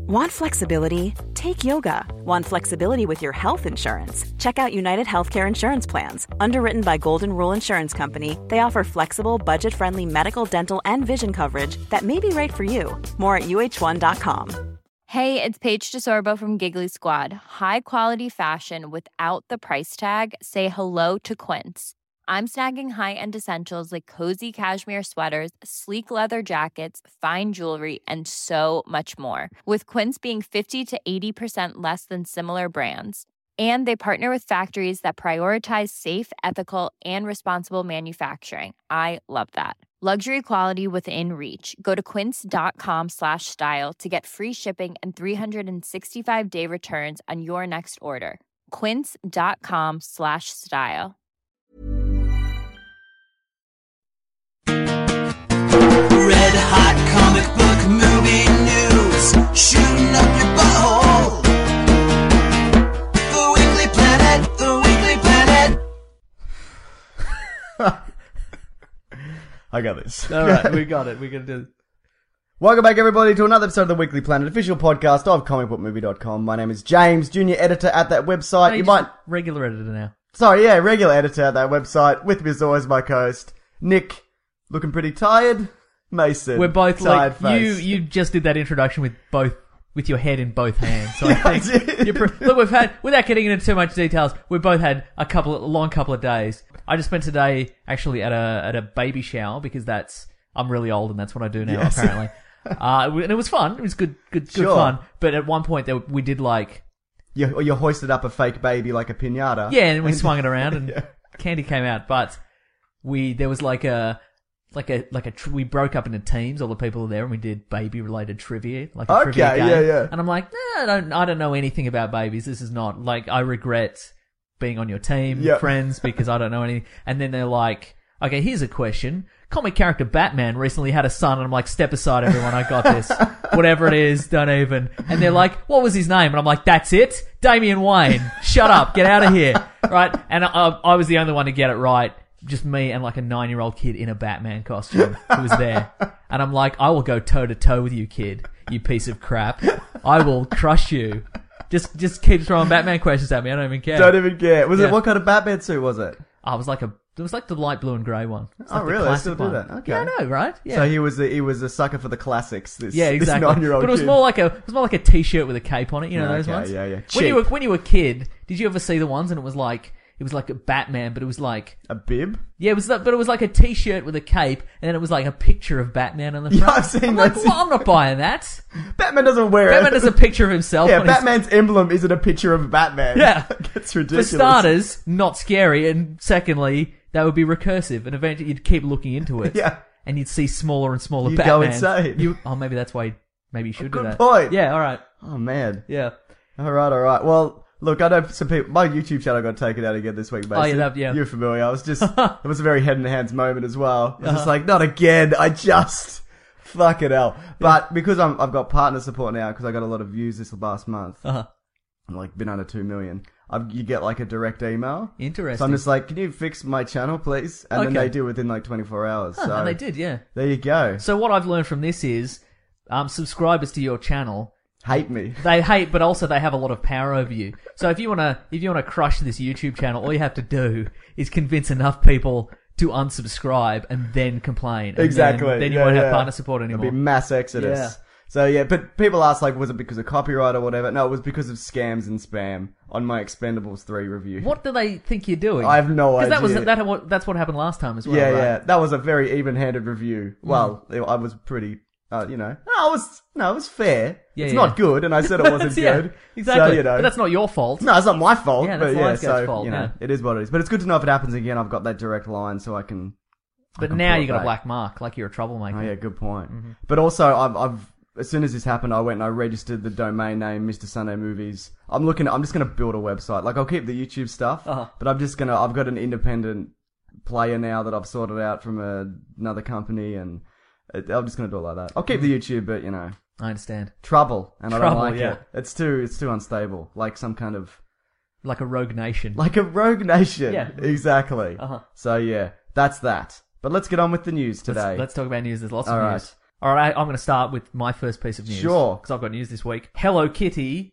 Want flexibility? Take yoga. Want flexibility with your health insurance? Check out United Healthcare Insurance Plans. Underwritten by Golden Rule Insurance Company, they offer flexible, budget-friendly medical, dental, and vision coverage that may be right for you. More at uh1.com. Hey, it's Paige DeSorbo from Giggly Squad. High quality fashion without the price tag. Say hello to Quince. I'm snagging high-end essentials like cozy cashmere sweaters, sleek leather jackets, fine jewelry, and so much more. With Quince being 50 to 80% less than similar brands. And they partner with factories that prioritize safe, ethical, and responsible manufacturing. I love that. Luxury quality within reach. Go to quince.com/style to get free shipping and 365-day returns on your next order. Quince.com/style. Red hot comic book movie news, shooting up your butthole. The Weekly Planet, the Weekly Planet. I got this. All right, we got it. We're going to do. Welcome back, everybody, to another episode of the Weekly Planet, official podcast of comicbookmovie.com. My name is James, junior editor at that website. You might regular editor now. Sorry, yeah, regular editor at that website. With me as always, my co-host Nick, looking pretty tired. Mason, We're both tired like face. you just did that introduction with your head in both hands. So Yeah, I think look, we've had, without getting into too much details, we've both had a long couple of days. I just spent today actually at a baby shower because I'm really old and that's what I do now. Yes. Apparently, and it was fun. It was good Sure. fun. But at one point we did like You hoisted up a fake baby like a piñata. yeah, and we swung it around and Yeah. candy came out. But there was we broke up into teams. All the people were there, and we did baby-related trivia, like a trivia game. yeah. And I'm like, I don't know anything about babies. This is not like I regret being on your team, Yep. friends, because I don't know anything. And then they're like, okay, here's a question. Comic character Batman recently had a son, and I'm like, step aside, everyone. I got this. Whatever it is, don't even. And they're like, what was his name? And I'm like, that's it, Damian Wayne. Shut up, get out of here, right? And I was the only one to get it right. Just me and like a 9-year-old kid in a Batman costume who was there. And I'm like, I will go toe to toe with you, kid. You piece of crap. I will crush you. Just keep throwing Batman questions at me. I don't even care. Don't even care. Was Yeah. it, what kind of Batman suit was it? It was like the light blue and grey one. It's Oh, like the really? They classic still do one. that? Okay. Yeah, I know, right? Yeah. So he was a sucker for the classics. This Exactly. This 9-year-old But it was kid. more like a t-shirt with a cape on it. You know those Okay, ones? yeah, yeah. When you were a kid, did you ever see the ones and it was like a Batman, but it was like a bib. yeah, but it was like a t-shirt with a cape, and then it was like a picture of Batman on the front. Yeah, I've seen I'm like, those. well, I'm not buying that. Batman doesn't wear Batman it. has a picture of himself. Yeah, on his- Batman's emblem isn't a picture of Batman. Yeah. It's For ridiculous. starters, not scary, and secondly, that would be recursive, and eventually you'd keep looking into it. Yeah. And you'd see smaller and smaller You'd go Batman. insane. Maybe that's why. Maybe you should do Good that. point. Yeah. All right. Oh, man. Yeah. All right. Well, look, I know some people. My YouTube channel got taken out again this week, Mason. Oh, yeah. You're familiar. I was just. It was a very head in the hands moment as well. I was just like, not again. I just. Fuck it hell. But because I've got partner support now, because I got a lot of views this last month, Uh-huh. I'm like been under 2 million. You get like a direct email. Interesting. So I'm just like, can you fix my channel, please? And then Okay. they do within like 24 hours. So and they did, yeah. there you go. So what I've learned from this is, subscribers to your channel, Hate me. they hate, but also they have a lot of power over you. So if you wanna crush this YouTube channel, all you have to do is convince enough people to unsubscribe and then complain. And Exactly. Then you Yeah, won't yeah. have partner support anymore. It'll be mass exodus. Yeah. So yeah, but people ask like, was it because of copyright or whatever? No, it was because of scams and spam on my Expendables 3 review. What do they think you're doing? I have no idea. Because that's what happened last time as well. Yeah, right? yeah. That was a very even-handed review. Well, I was pretty, it was fair. Yeah, it's yeah. not good, and I said it wasn't Yeah, good. exactly. So, But that's not your fault. no, it's not my fault. Yeah, that's but Lionsgate's so, fault, yeah. it is what it is. But it's good to know if it happens again. I've got that direct line, so I can. But can now pull you it got a back. black mark, like you're a troublemaker. Oh yeah, good point. But also, I've as soon as this happened, I went and I registered the domain name Mr. Sunday Movies. I'm just gonna build a website. Like I'll keep the YouTube stuff, Uh-huh. but I've got an independent player now that I've sorted out from another company, and I'm just gonna do it like that. I'll keep the YouTube, but I understand. trouble, and I Trouble, don't like yeah. it. It's too unstable, like some kind of Like a rogue nation. like a rogue nation. Yeah. Exactly. Uh-huh. So yeah, that's that. But let's get on with the news today. Let's talk about news. There's lots All of right. news. All right, I'm going to start with my first piece of news. Sure. Because I've got news this week. Hello Kitty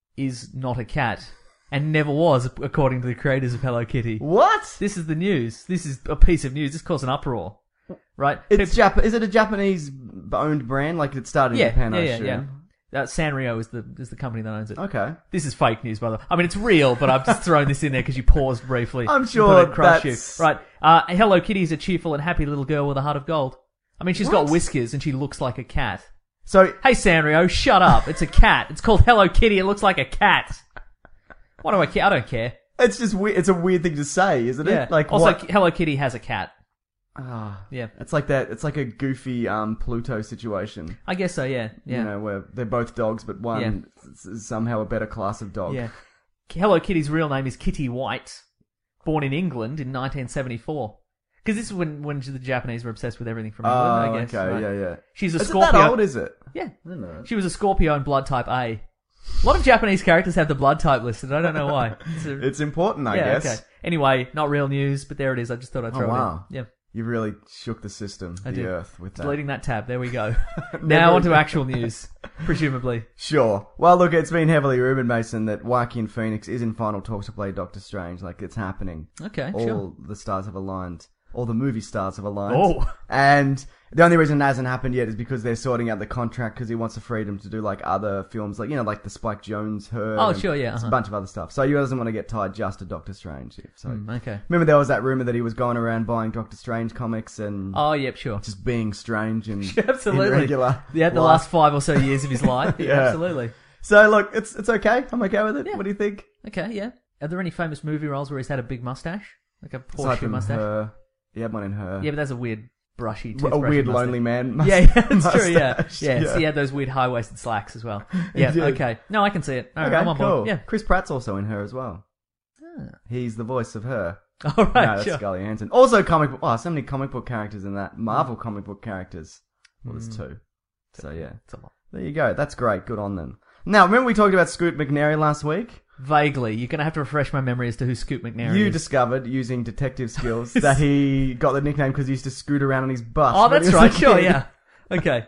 is not a cat. And never was, according to the creators of Hello Kitty. What? This is the news. This is a piece of news. This caused an uproar. Right? It's Is it a Japanese-owned brand? Like it started in Japan, I assume? Sanrio is the company that owns it. Okay. This is fake news, by the way. I mean, it's real, but I've just thrown this in there because you paused briefly. I'm and sure thought it'd crush that's... you. Right. Hello Kitty is a cheerful and happy little girl with a heart of gold. I mean, she's got whiskers and she looks like a cat. So, Hey, Sanrio, shut up. It's a cat. It's called Hello Kitty. It looks like a cat. Why do I care? I don't care. it's just weird. It's a weird thing to say, isn't it? Yeah. Like, also, what? Hello Kitty has a cat. Ah, Yeah. it's like that. It's like a goofy Pluto situation. I guess so, yeah. Yeah. You know, where they're both dogs, but one is somehow a better class of dog. Yeah. Hello Kitty's real name is Kitty White, born in England in 1974. Because this is when the Japanese were obsessed with everything from England, I guess. okay, right? yeah. She's a Is it Scorpio. that old, is it? Yeah. I don't know. She was a Scorpio and blood type A. A lot of Japanese characters have the blood type listed. I don't know why. It's important, I guess. Okay. Anyway, not real news, but there it is. I just thought I'd throw wow. it in. Yeah. You really shook the system, the did. earth, with that. Deleting that tab. There we go. Now on to actual news, presumably. Sure. Well, look, it's been heavily rumoured, Mason, that Joaquin Phoenix is in final talks to play Doctor Strange. Like, it's happening. Okay, All sure. the stars have aligned. All the movie stars have aligned. Oh. And the only reason it hasn't happened yet is because they're sorting out the contract because he wants the freedom to do, like, other films, like, you know, like the Spike Jonze, Her. Oh, and sure, yeah, a bunch of other stuff. So he doesn't want to get tied just to Doctor Strange. So Okay. remember there was that rumour that he was going around buying Doctor Strange comics and Oh, yep, sure. just being strange and Absolutely. irregular. Yeah, the life. last 5 or so years of his life. Yeah, Yeah. Absolutely. So look, it's okay. I'm okay with it. Yeah. What do you think? Okay, yeah. Are there any famous movie roles where he's had a big mustache? Like a Aside horseshoe from mustache? Her, he had one in Her. Yeah, but that's a weird brushy a toothbrushy weird mustache. lonely man. Yeah, that's true, yeah. mustache. Yeah, so he had those weird high-waisted slacks as well. Yeah, did. okay. No, I can see it. All right, Okay, I'm on cool. board. Yeah. Chris Pratt's also in Her as well. He's the voice of Her. All right, No, that's sure. Scully Hansen. Also comic book. Oh, so many comic book characters in that. Marvel comic book characters. Well, there's 2. So yeah. It's a lot. There you go. That's great. Good on them. Now, remember we talked about Scoot McNairy last week? Vaguely. You're going to have to refresh my memory as to who Scoot McNairy You is. discovered, using detective skills, that he got the nickname because he used to scoot around on his bus. Oh, when he that's was a right. Sure, kid. yeah. Okay.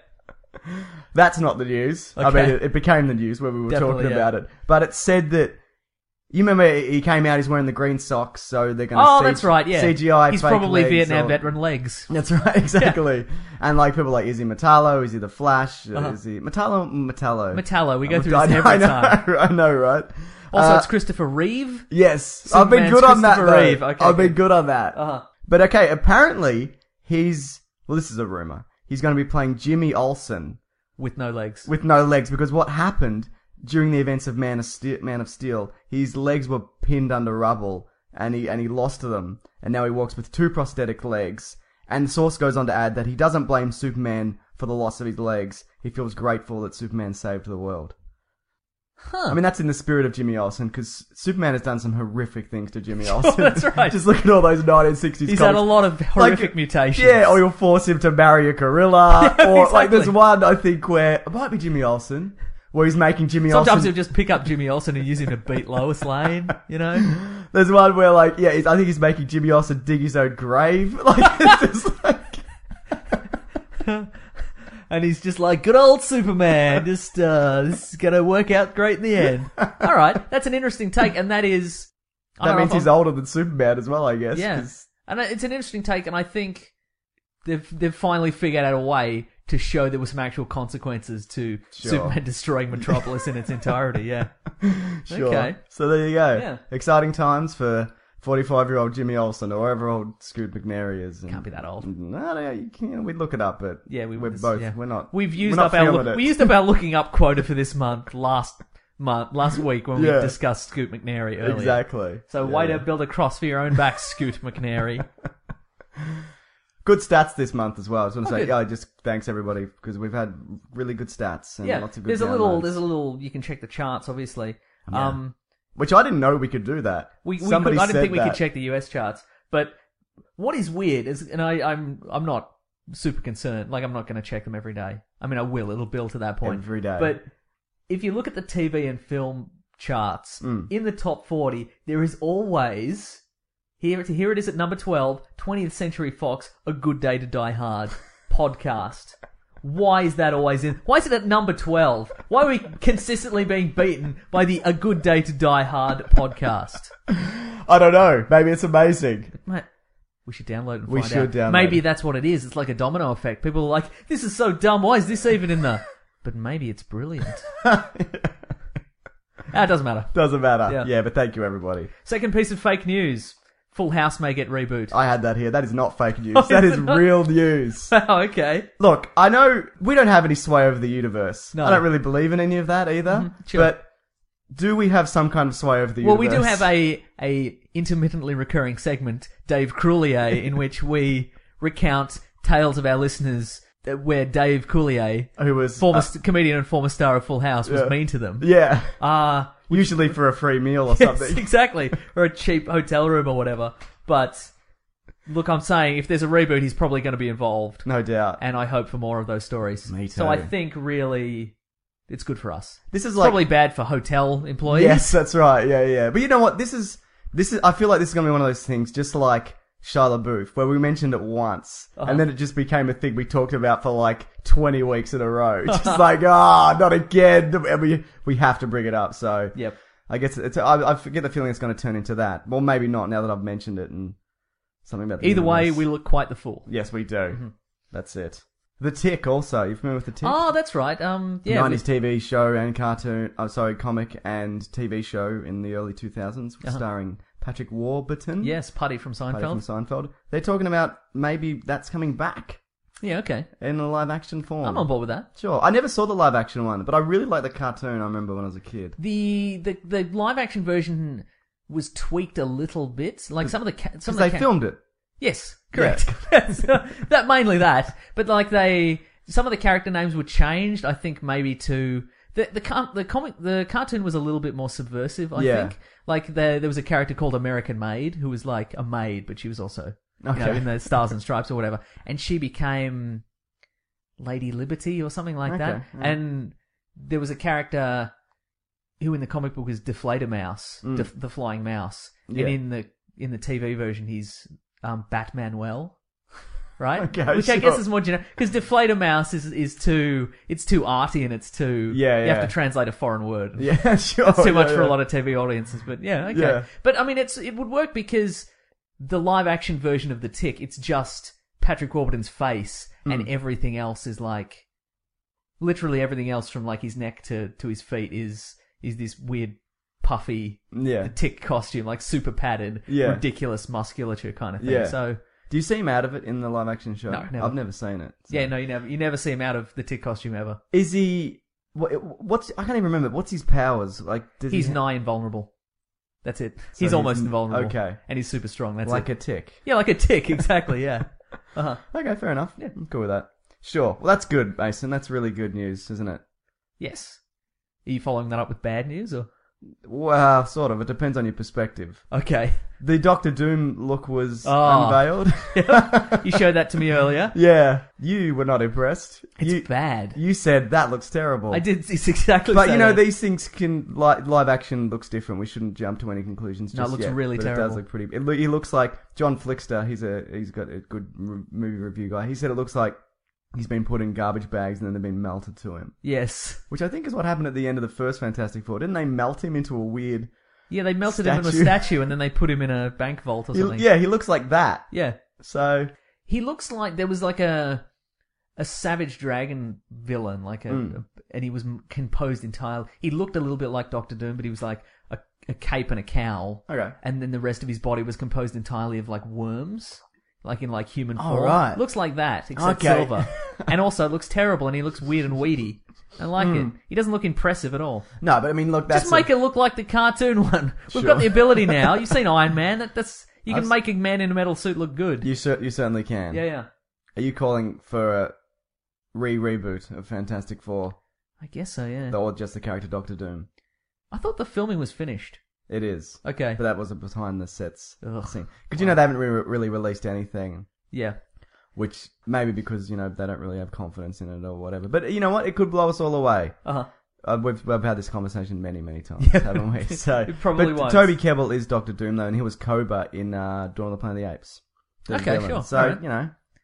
That's not the news. I Okay. mean, it became the news when we were Definitely, talking yeah. about it. But it said that... You remember he came out, he's wearing the green socks, so they're going to Oh, that's right, yeah. CGI He's fake probably legs Vietnam or- veteran legs. That's right, exactly. And like people like, is he Metallo? Is he the Flash? Is he Metallo? Metallo. We go through I this know, every I time. know, I know, right? Also, it's Christopher Reeve. Yes, I've been Superman's good on that. Christopher Though. Reeve. Okay, I've been good. good on that. Uh-huh. But okay, apparently he's... Well, this is a rumor. He's going to be playing Jimmy Olsen With no legs. with no legs because what happened during the events of Man of Steel, his legs were pinned under rubble and he lost them, and now he walks with 2 prosthetic legs. And the source goes on to add that he doesn't blame Superman for the loss of his legs. He feels grateful that Superman saved the world. Huh. I mean, that's in the spirit of Jimmy Olsen, because Superman has done some horrific things to Jimmy Olsen. That's right. Just look at all those 1960s He's comics. had a lot of horrific mutations. Yeah, or you'll force him to marry a gorilla. Yeah, or like exactly. there's one, I think, where it might be Jimmy Olsen, where he's making Jimmy Sometimes Olsen. he'll just pick up Jimmy Olsen and use him to beat Lois Lane, you know? There's one where, like, yeah, I think he's making Jimmy Olsen dig his own grave. Like, it's just like... And he's just like, good old Superman, just, this is gonna work out great in the end. Alright, that's an interesting take, and that is... I That don't know means if he's I'm- older than Superman as well, I guess. Yeah. 'cause- And it's an interesting take, and I think they've finally figured out a way to show there were some actual consequences to Sure. Superman destroying Metropolis in its entirety, yeah. Sure. Okay. So there you go. Yeah. Exciting times for 45-year-old Jimmy Olsen, or whoever old Scoot McNairy is. Can't be that old. No, you can't. We'd look it up, but Yeah, we we're would. both. Yeah. We're not. We've used we're up not feeling our it. we used up our looking up quota for this month last week when Yeah. we discussed Scoot McNairy earlier. Exactly. So Yeah. way to build a cross for your own back, Scoot McNairy. Good stats this month as well. I just want to say, good. yeah, just thanks everybody because we've had really good stats and Yeah, lots of good there's a downloads. little. You can check the charts, obviously. Yeah. Which I didn't know we could do that. We Somebody I didn't said think we that. could check the US charts, but what is weird is, and I'm not super concerned. Like I'm not going to check them every day. I mean, I will. It'll build to that point Every day. But if you look at the TV and film charts Mm. in the top 40, there is always here it is at number 12, 20th Century Fox, A Good Day to Die Hard podcast. Why is that always in? Why is it at number 12? Why are we consistently being beaten by the A Good Day to Die Hard podcast? I don't know. Maybe it's amazing. Mate, we should download it and We find should out. download Maybe it. that's what it is. It's like a domino effect. People are like, this is so dumb. Why is this even in the... But maybe it's brilliant. It doesn't matter. Doesn't matter. Yeah. But thank you, everybody. Second piece of fake news. Full House may get reboot. I had that here. That is not fake news. Oh, That is is it not? real news. Oh, okay. Look, I know we don't have any sway over the universe. No. I don't really believe in any of that either. sure. But do we have some kind of sway over the Well, we universe? do have a intermittently recurring segment, Dave Coulier, in which we recount tales of our listeners where Dave Coulier, Who was... former comedian and former star of Full House, was yeah. mean to them. yeah. Usually for a free meal or Yes, something. exactly. Or a cheap hotel room or whatever. But, look, I'm saying if there's a reboot, he's probably going to be involved. No doubt. And I hope for more of those stories. Me So too. I think really it's good for us. This is It's like... probably bad for hotel employees. Yes, that's right. Yeah. But you know what? This is. I feel like this is going to be one of those things, just like Shia LaBeouf, where we mentioned it once, and then it just became a thing we talked about for like 20 weeks in a row. Just like, not again. And we have to bring it up. So Yep. I guess I forget the feeling it's going to turn into that. Well, maybe not now that I've mentioned it and something about the Either way, universe. we look quite the fool. Yes, we do. That's it. The Tick also. You familiar with The Tick? Oh, that's right. Yeah. 90s TV show and comic and TV show in the early 2000s, starring Patrick Warburton. Yes, Putty from Seinfeld. Putty from Seinfeld. They're talking about maybe that's coming back Yeah, okay. in a live action form. I'm on board with that. Sure. I never saw the live action one, but I really like the cartoon I remember when I was a kid. The live action version was tweaked a little bit. Like some of the Because some of they the filmed it. Yes, correct. That mainly that, but like some of the character names were changed. I think maybe to the cartoon was a little bit more subversive. I think like there was a character called American Maid who was like a maid, but she was also in the Stars and Stripes or whatever, and she became Lady Liberty or something like that. yeah. And there was a character who in the comic book is Deflator Mouse, the flying mouse, Yeah. and in the TV version he's Batmanuel, right? Okay, Which I guess sure. is more generic because Deflator Mouse is too arty and it's too you have yeah. to translate a foreign word. Yeah, sure. It's too much yeah, for a yeah. lot of TV audiences, but yeah, okay. Yeah. But I mean, it would work because the live action version of the Tick, it's just Patrick Warburton's face, and everything else is like literally everything else from like his neck to his feet is this weird puffy Yeah. Tick costume, like super padded, Yeah. ridiculous musculature kind of thing. Yeah. So Do you see him out of it in the live action show? No, never. I've never seen it. so. yeah, no, you never see him out of the Tick costume ever. Is he? What's? I can't even remember. What's his powers? Like, does He's he nigh invulnerable. That's it. So He's almost he's invulnerable. okay. And he's super strong. That's like it. a tick. Yeah, like a tick, exactly, yeah. Uh-huh. Okay, fair enough. Yeah, I'm cool with that. Sure. Well, that's good, Mason. That's really good news, isn't it? Yes. Are you following that up with bad news, or? Well, sort of. It depends on your perspective. Okay. The Doctor Doom look was Oh. unveiled. You showed that to me earlier. Yeah, you were not impressed. It's bad. You said that looks terrible. I did. It's exactly. But say you know, that. these things can live action looks different. We shouldn't jump to any conclusions. No, it just looks yet, really but It terrible. does look pretty. He looks like John Flickster. He's got a good movie review guy. He said it looks like he's been put in garbage bags and then they've been melted to him. Yes. Which I think is what happened at the end of the first Fantastic Four. Didn't they melt him into a weird? Yeah, they melted him in a statue and then they put him in a bank vault or something. Yeah, he looks like that. Yeah. So He looks like there was like a Savage Dragon villain, like and he was composed entirely. He looked a little bit like Doctor Doom, but he was like a cape and a cowl. Okay. And then the rest of his body was composed entirely of like worms, like in like human form. right. Looks like that, except Okay. silver. And also it looks terrible, and he looks weird and weedy. I like it. He doesn't look impressive at all. no, but I mean, look, that's Just make it look like the cartoon one. We've Sure. got the ability now. You've seen Iron Man. That's you can I've- make a man in a metal suit look good. you certainly can. Yeah, yeah. Are you calling for a reboot of Fantastic Four, I guess so. Yeah. or just the character Doctor Doom? I thought the filming was finished. It is. Okay. But that was a behind the sets Ugh. scene. Because, you know, they haven't really released anything, Yeah. which maybe because, you know, they don't really have confidence in it or whatever. But you know what? It could blow us all away. Uh huh. We've had this conversation many times, haven't we? So, It probably but was. Toby Kebbell is Doctor Doom, though, and he was Cobra in Dawn of the Planet of the Apes. The Okay, villain. sure. So, Alright. you know,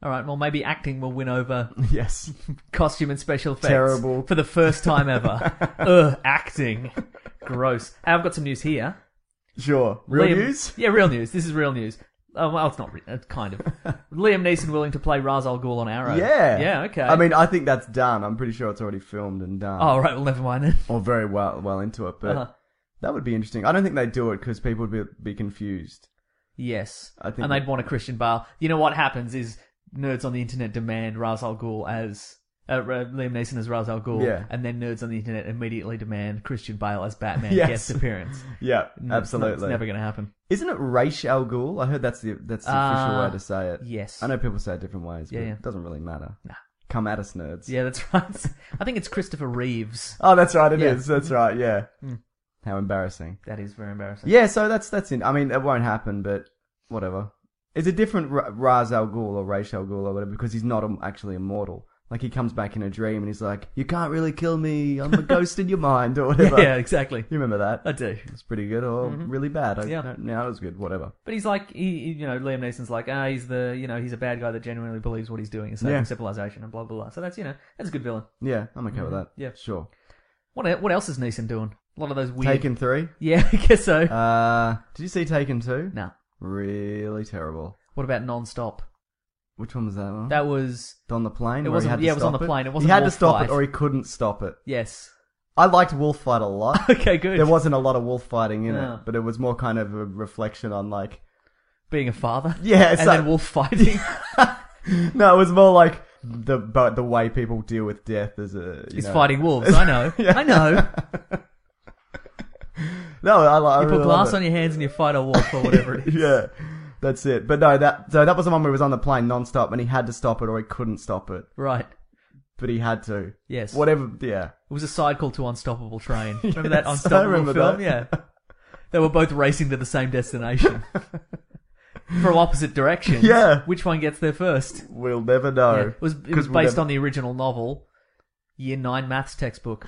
All right, well, maybe acting will win over Yes. costume and special effects. Terrible. For the first time ever. Ugh, acting. Gross. And I've got some news here. Sure. Real news? Yeah, real news. This is real news. Oh, well, it's not kind of. Liam Neeson willing to play Ra's al Ghul on Arrow. Yeah. Yeah, okay. I mean, I think that's done. I'm pretty sure it's already filmed and done. Oh, right, well, never mind then. Or very well into it, but Uh-huh. that would be interesting. I don't think they'd do it because people would be confused. Yes. I think and they'd want a Christian Bale. You know what happens is nerds on the internet demand Ra's al Ghul as... Liam Neeson as Ra's al Ghul, Yeah. and then nerds on the internet immediately demand Christian Bale as Batman Yes. guest appearance. Yeah, No, absolutely. It's never going to happen. Isn't it Ra's al Ghul? I heard that's the official way to say it. Yes. I know people say it different ways, but Yeah. it doesn't really matter. Nah. Come at us, nerds. Yeah, that's right. I think it's Christopher Reeves. Oh, that's right. It Yeah. is. That's right. Yeah. Mm. How embarrassing. That is very embarrassing. Yeah. So that's it. I mean, it won't happen, but whatever. It's a different Ra's al Ghul or Ra's al Ghul or whatever because he's not actually immortal. Like he comes back in a dream and he's like, "You can't really kill me. I'm a ghost in your mind," or whatever. Yeah, exactly. You remember that? I do. It's pretty good or really bad. Yeah. No, it was good. Whatever. But he's like, Liam Neeson's like, he's he's a bad guy that genuinely believes what he's doing is saving Yeah. civilization and blah, blah, blah. So that's a good villain. Yeah, I'm okay with that. Yeah. Sure. What else is Neeson doing? A lot of those weird... Taken 3. Yeah, I guess so. Did you see Taken 2? No. Really terrible. What about Non-Stop? Which one was that one? That was... On the plane? It where he wasn't- had to yeah, it was on stop the plane. It He wasn't had to Wolf stop Fight. it or he couldn't stop it. Yes. I liked Wolf Fight a lot. Okay, good. There wasn't a lot of wolf fighting in No. it, but it was more kind of a reflection on like... Being a father. Yeah, And then wolf fighting. No, it was more like the way people deal with death as a... He's fighting wolves. I know. Yeah. I know. No, I You really put glass love on it. your hands and you fight a wolf or whatever it is. Yeah, that's it. But no, that was the one where he was on the plane non-stop and he had to stop it or he couldn't stop it. Right. But he had to. Yes. Whatever, yeah. It was a sidequel to Unstoppable Train. Remember that Yes, I Unstoppable remember film? that. Yeah. They were both racing to the same destination. From opposite directions. Yeah. Which one gets there first? We'll never know. Yeah. It was 'Cause we'll based never- on the original novel, Year 9 maths textbook.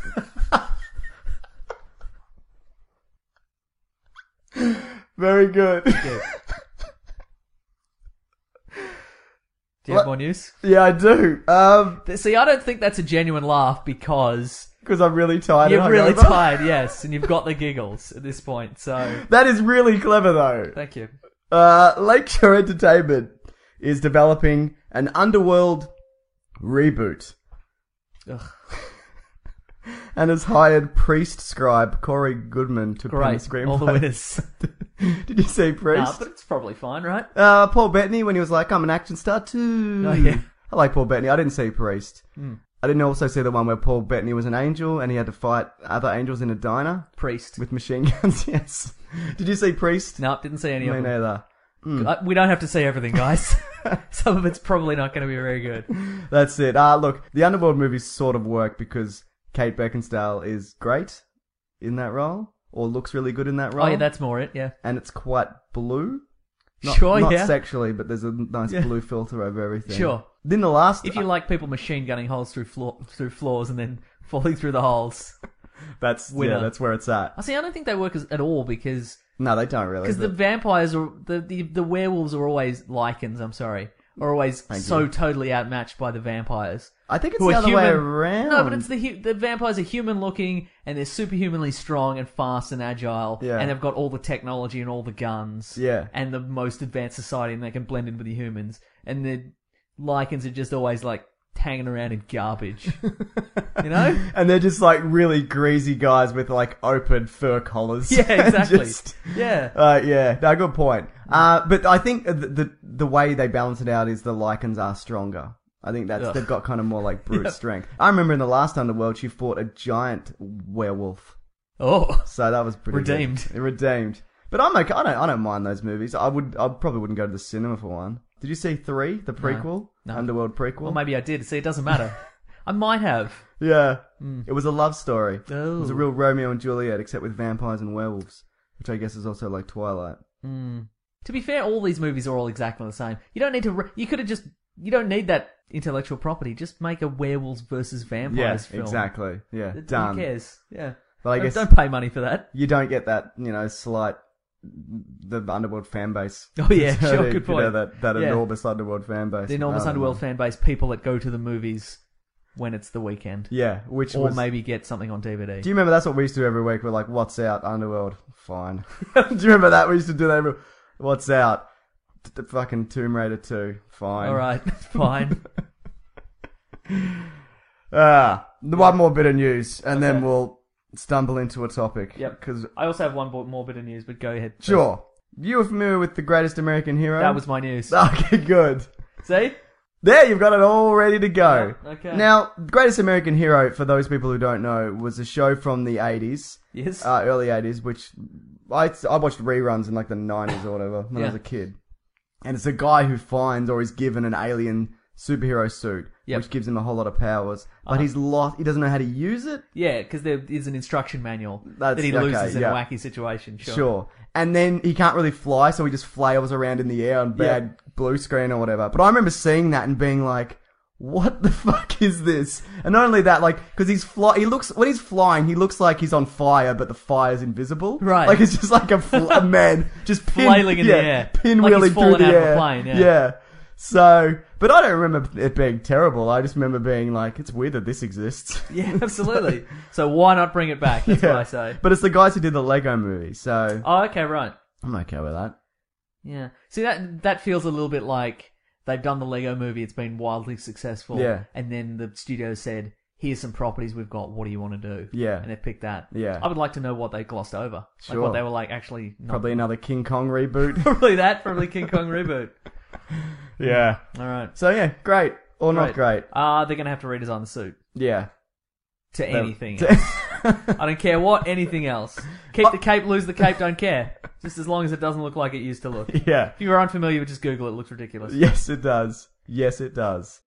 Very good. Do you have What? more news? Yeah, I do. See, I don't think that's a genuine laugh because Because I'm really tired. you're and really hungover. tired, yes, and you've got the giggles at this point, so That is really clever, though. thank you. Lakeshore Entertainment is developing an Underworld reboot Ugh. and has hired Priest scribe Corey Goodman to pen the Great, screenplay. all the winners. Did you see Priest? But it's probably fine, right? Paul Bettany when he was like, "I'm an action star too." Oh, yeah. I like Paul Bettany. I didn't see Priest. I didn't also see the one where Paul Bettany was an angel and he had to fight other angels in a diner Priest. with machine guns. Yes. Did you see Priest? No, didn't see any Me of them. neither. We don't have to see everything, guys. Some of it's probably not going to be very good. That's it. Look, the Underworld movies sort of work because Kate Beckinsale is great in that role, or looks really good in that role. Oh, yeah, that's more it, yeah. And it's quite blue. Sure, not yeah. sexually, but there's a nice Yeah. blue filter over everything. Sure. Then the last... If you like people machine gunning holes through floors and then falling through the holes. that's winner. that's where it's at. I don't think they work at all because No, they don't really. the but- vampires are the werewolves are always lichens. I'm sorry, are always so you. totally outmatched by the vampires. I think it's who the are other way human. around. No, but it's the vampires are human looking and they're superhumanly strong and fast and agile. Yeah. And they've got all the technology and all the guns. Yeah. And the most advanced society and they can blend in with the humans. And the lichens are just always like hanging around in garbage. You know? And they're just like really greasy guys with like open fur collars. Yeah, exactly. Just- Yeah. yeah, no, good point. But I think the way they balance it out is the lichens are stronger. I think Ugh. they've got kind of more like brute Yep. strength. I remember in the last Underworld, she fought a giant werewolf, Oh. so that was pretty Redeemed. Good. Redeemed. But I'm okay. I don't mind those movies. I probably wouldn't go to the cinema for one. Did you see 3, the prequel, No. Underworld prequel? Well, maybe I did. See, it doesn't matter. I might have. Yeah, it was a love story. Oh. It was a real Romeo and Juliet, except with vampires and werewolves, which I guess is also like Twilight. To be fair, all these movies are all exactly the same. You don't need to. You could have just. You don't need that intellectual property. Just make a werewolves versus vampires film. exactly. Yeah, Who done. cares? Yeah. But I guess Don't pay money for that. you don't get that, slight the Underworld fan base. Oh, yeah, So sure, they- good point. You know, that Yeah. enormous Underworld fan base. The enormous Underworld fan base, people that go to the movies when it's the weekend. Yeah, which Or was... maybe get something on DVD. Do you remember that's what we used to do every week? We're like, what's out? Underworld. Fine. Do you remember that? We used to do that every... What's out? The fucking Tomb Raider 2. Fine. All right, fine. One more bit of news, and then Okay. we'll stumble into a topic. Yep. Because, I also have one more bit of news, but go ahead. sure. You were familiar with The Greatest American Hero? That was my news. Okay, good. See? There, you've got it all ready to go. Yeah, okay. Now, Greatest American Hero, for those people who don't know, was a show from the 80s, Yes. early 80s, which I watched reruns in like the 90s or whatever when I was Yeah. a kid. And it's a guy who finds or is given an alien superhero suit, Yep. which gives him a whole lot of powers, but he's lost. He doesn't know how to use it. Yeah, because there is an instruction manual That's- that he okay, loses in yeah. a wacky situation. Sure. And then he can't really fly, so he just flails around in the air on bad blue screen or whatever. But I remember seeing that and being like, what the fuck is this? And not only that, like, because when he's flying, he looks like he's on fire, but the fire's invisible. Right. Like, it's just like a man just Flailing in the air. pinwheeling Like he's through fallen the out of a air. plane, yeah. Yeah. So, but I don't remember it being terrible. I just remember being like, it's weird that this exists. Yeah, absolutely. So why not bring it back? That's what I say. But it's the guys who did the Lego movie, so Oh, okay, right. I'm okay with that. Yeah. See, that feels a little bit like they've done the Lego movie, it's been wildly successful. Yeah. And then the studio said, here's some properties we've got, what do you want to do? Yeah. And they've picked that. Yeah. I would like to know what they glossed over. Sure. Like what they were like, actually... Not... Probably another King Kong reboot. Probably that, probably King Kong reboot. Yeah. Alright. So yeah, great or not great. They're going to have to redesign the suit. Yeah. To anything else. I don't care what, anything else. Keep the cape, lose the cape, don't care. Just as long as it doesn't look like it used to look. Yeah. If you are unfamiliar, just Google it. It looks ridiculous. Yes, it does. Yes, it does.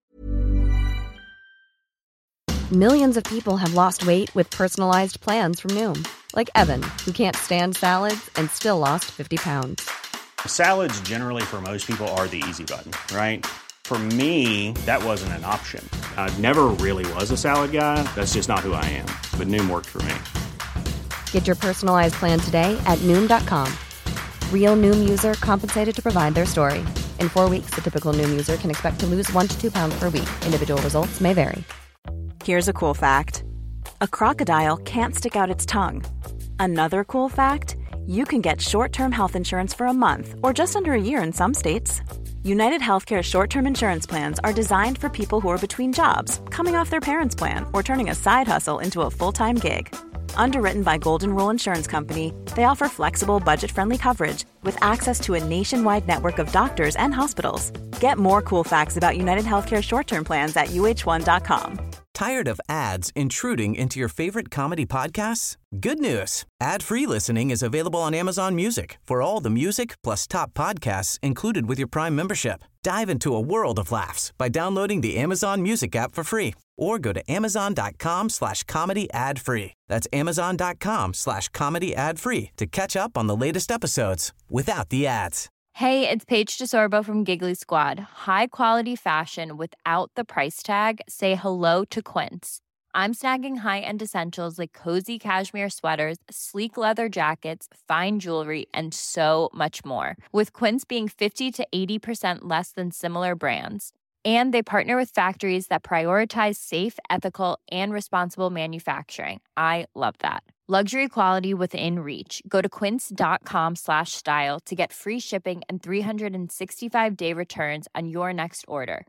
Millions of people have lost weight with personalized plans from Noom. Like Evan, who can't stand salads and still lost 50 pounds. Salads generally for most people are the easy button, right? For me, that wasn't an option. I never really was a salad guy. That's just not who I am. But Noom worked for me. Get your personalized plan today at Noom.com. Real Noom user compensated to provide their story. In 4 weeks, the typical Noom user can expect to lose 1 to 2 pounds per week. Individual results may vary. Here's a cool fact. A crocodile can't stick out its tongue. Another cool fact, you can get short-term health insurance for a month or just under a year in some states. United Healthcare short-term insurance plans are designed for people who are between jobs, coming off their parents' plan, or turning a side hustle into a full-time gig. Underwritten by Golden Rule Insurance Company, they offer flexible, budget-friendly coverage with access to a nationwide network of doctors and hospitals. Get more cool facts about United Healthcare short-term plans at uh1.com. Tired of ads intruding into your favorite comedy podcasts? Good news. Ad-free listening is available on Amazon Music for all the music plus top podcasts included with your Prime membership. Dive into a world of laughs by downloading the Amazon Music app for free or go to amazon.com/comedy ad-free. That's amazon.com/comedy ad-free to catch up on the latest episodes without the ads. Hey, it's Paige DeSorbo from Giggly Squad. High quality fashion without the price tag. Say hello to Quince. I'm snagging high-end essentials like cozy cashmere sweaters, sleek leather jackets, fine jewelry, and so much more. With Quince being 50 to 80% less than similar brands. And they partner with factories that prioritize safe, ethical, and responsible manufacturing. I love that. Luxury quality within reach. Go to quince.com/style to get free shipping and 365-day returns on your next order.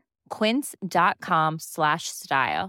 Quince.com/style.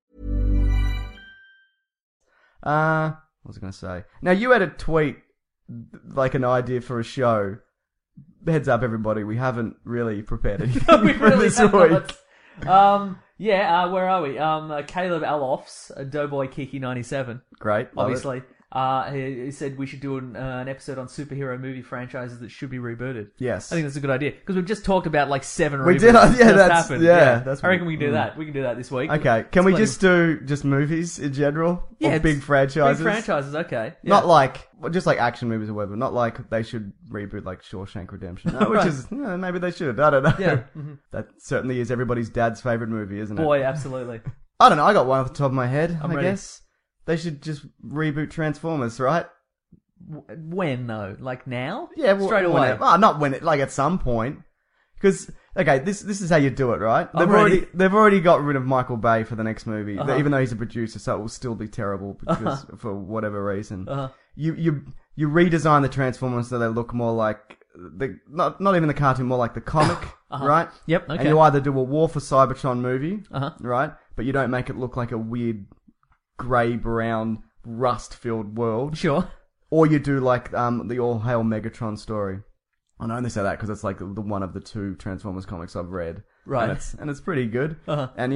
What was I going to say? Now, you had a tweet, like an idea for a show. Heads up, everybody, we haven't really prepared anything We for really this have week. not. Where are we? Caleb Alofs, Doughboy Kiki 97, Great, love it. obviously. He said we should do an episode on superhero movie franchises that should be rebooted. Yes. I think that's a good idea because we've just talked about like 7 We reboots. did, that yeah, just that's- happened. yeah, that's I reckon what- we can do that. We can do that this week. Okay, can we Plenty just do just movies in general? Yeah, Or big it's franchises? Big franchises, okay. Yeah. Not like, just like action movies or whatever. Not like they should reboot like Shawshank Redemption. No, which Right. is, maybe they should. I don't know. Yeah. Mm-hmm. That certainly is everybody's dad's favourite movie, isn't it? Boy, absolutely. I don't know. I got one off the top of my head, I'm I ready. guess. They should just reboot Transformers, right? When though? Like now? Yeah, well, straight away. whenever. Oh, not when it, like at some point. Because okay, this is how you do it, right? I'm ready. They've already got rid of Michael Bay for the next movie, Uh-huh. even though he's a producer, so it will still be terrible because for whatever reason. You redesign the Transformers so they look more like not even the cartoon, more like the comic, right? Yep. Okay. And you either do a War for Cybertron movie, Uh-huh. right? But you don't make it look like a weird grey brown rust filled world. Sure. Or you do like the All Hail Megatron story. I only say that because it's like the one of the two Transformers comics I've read. Right. And it's pretty good. Uh-huh. And,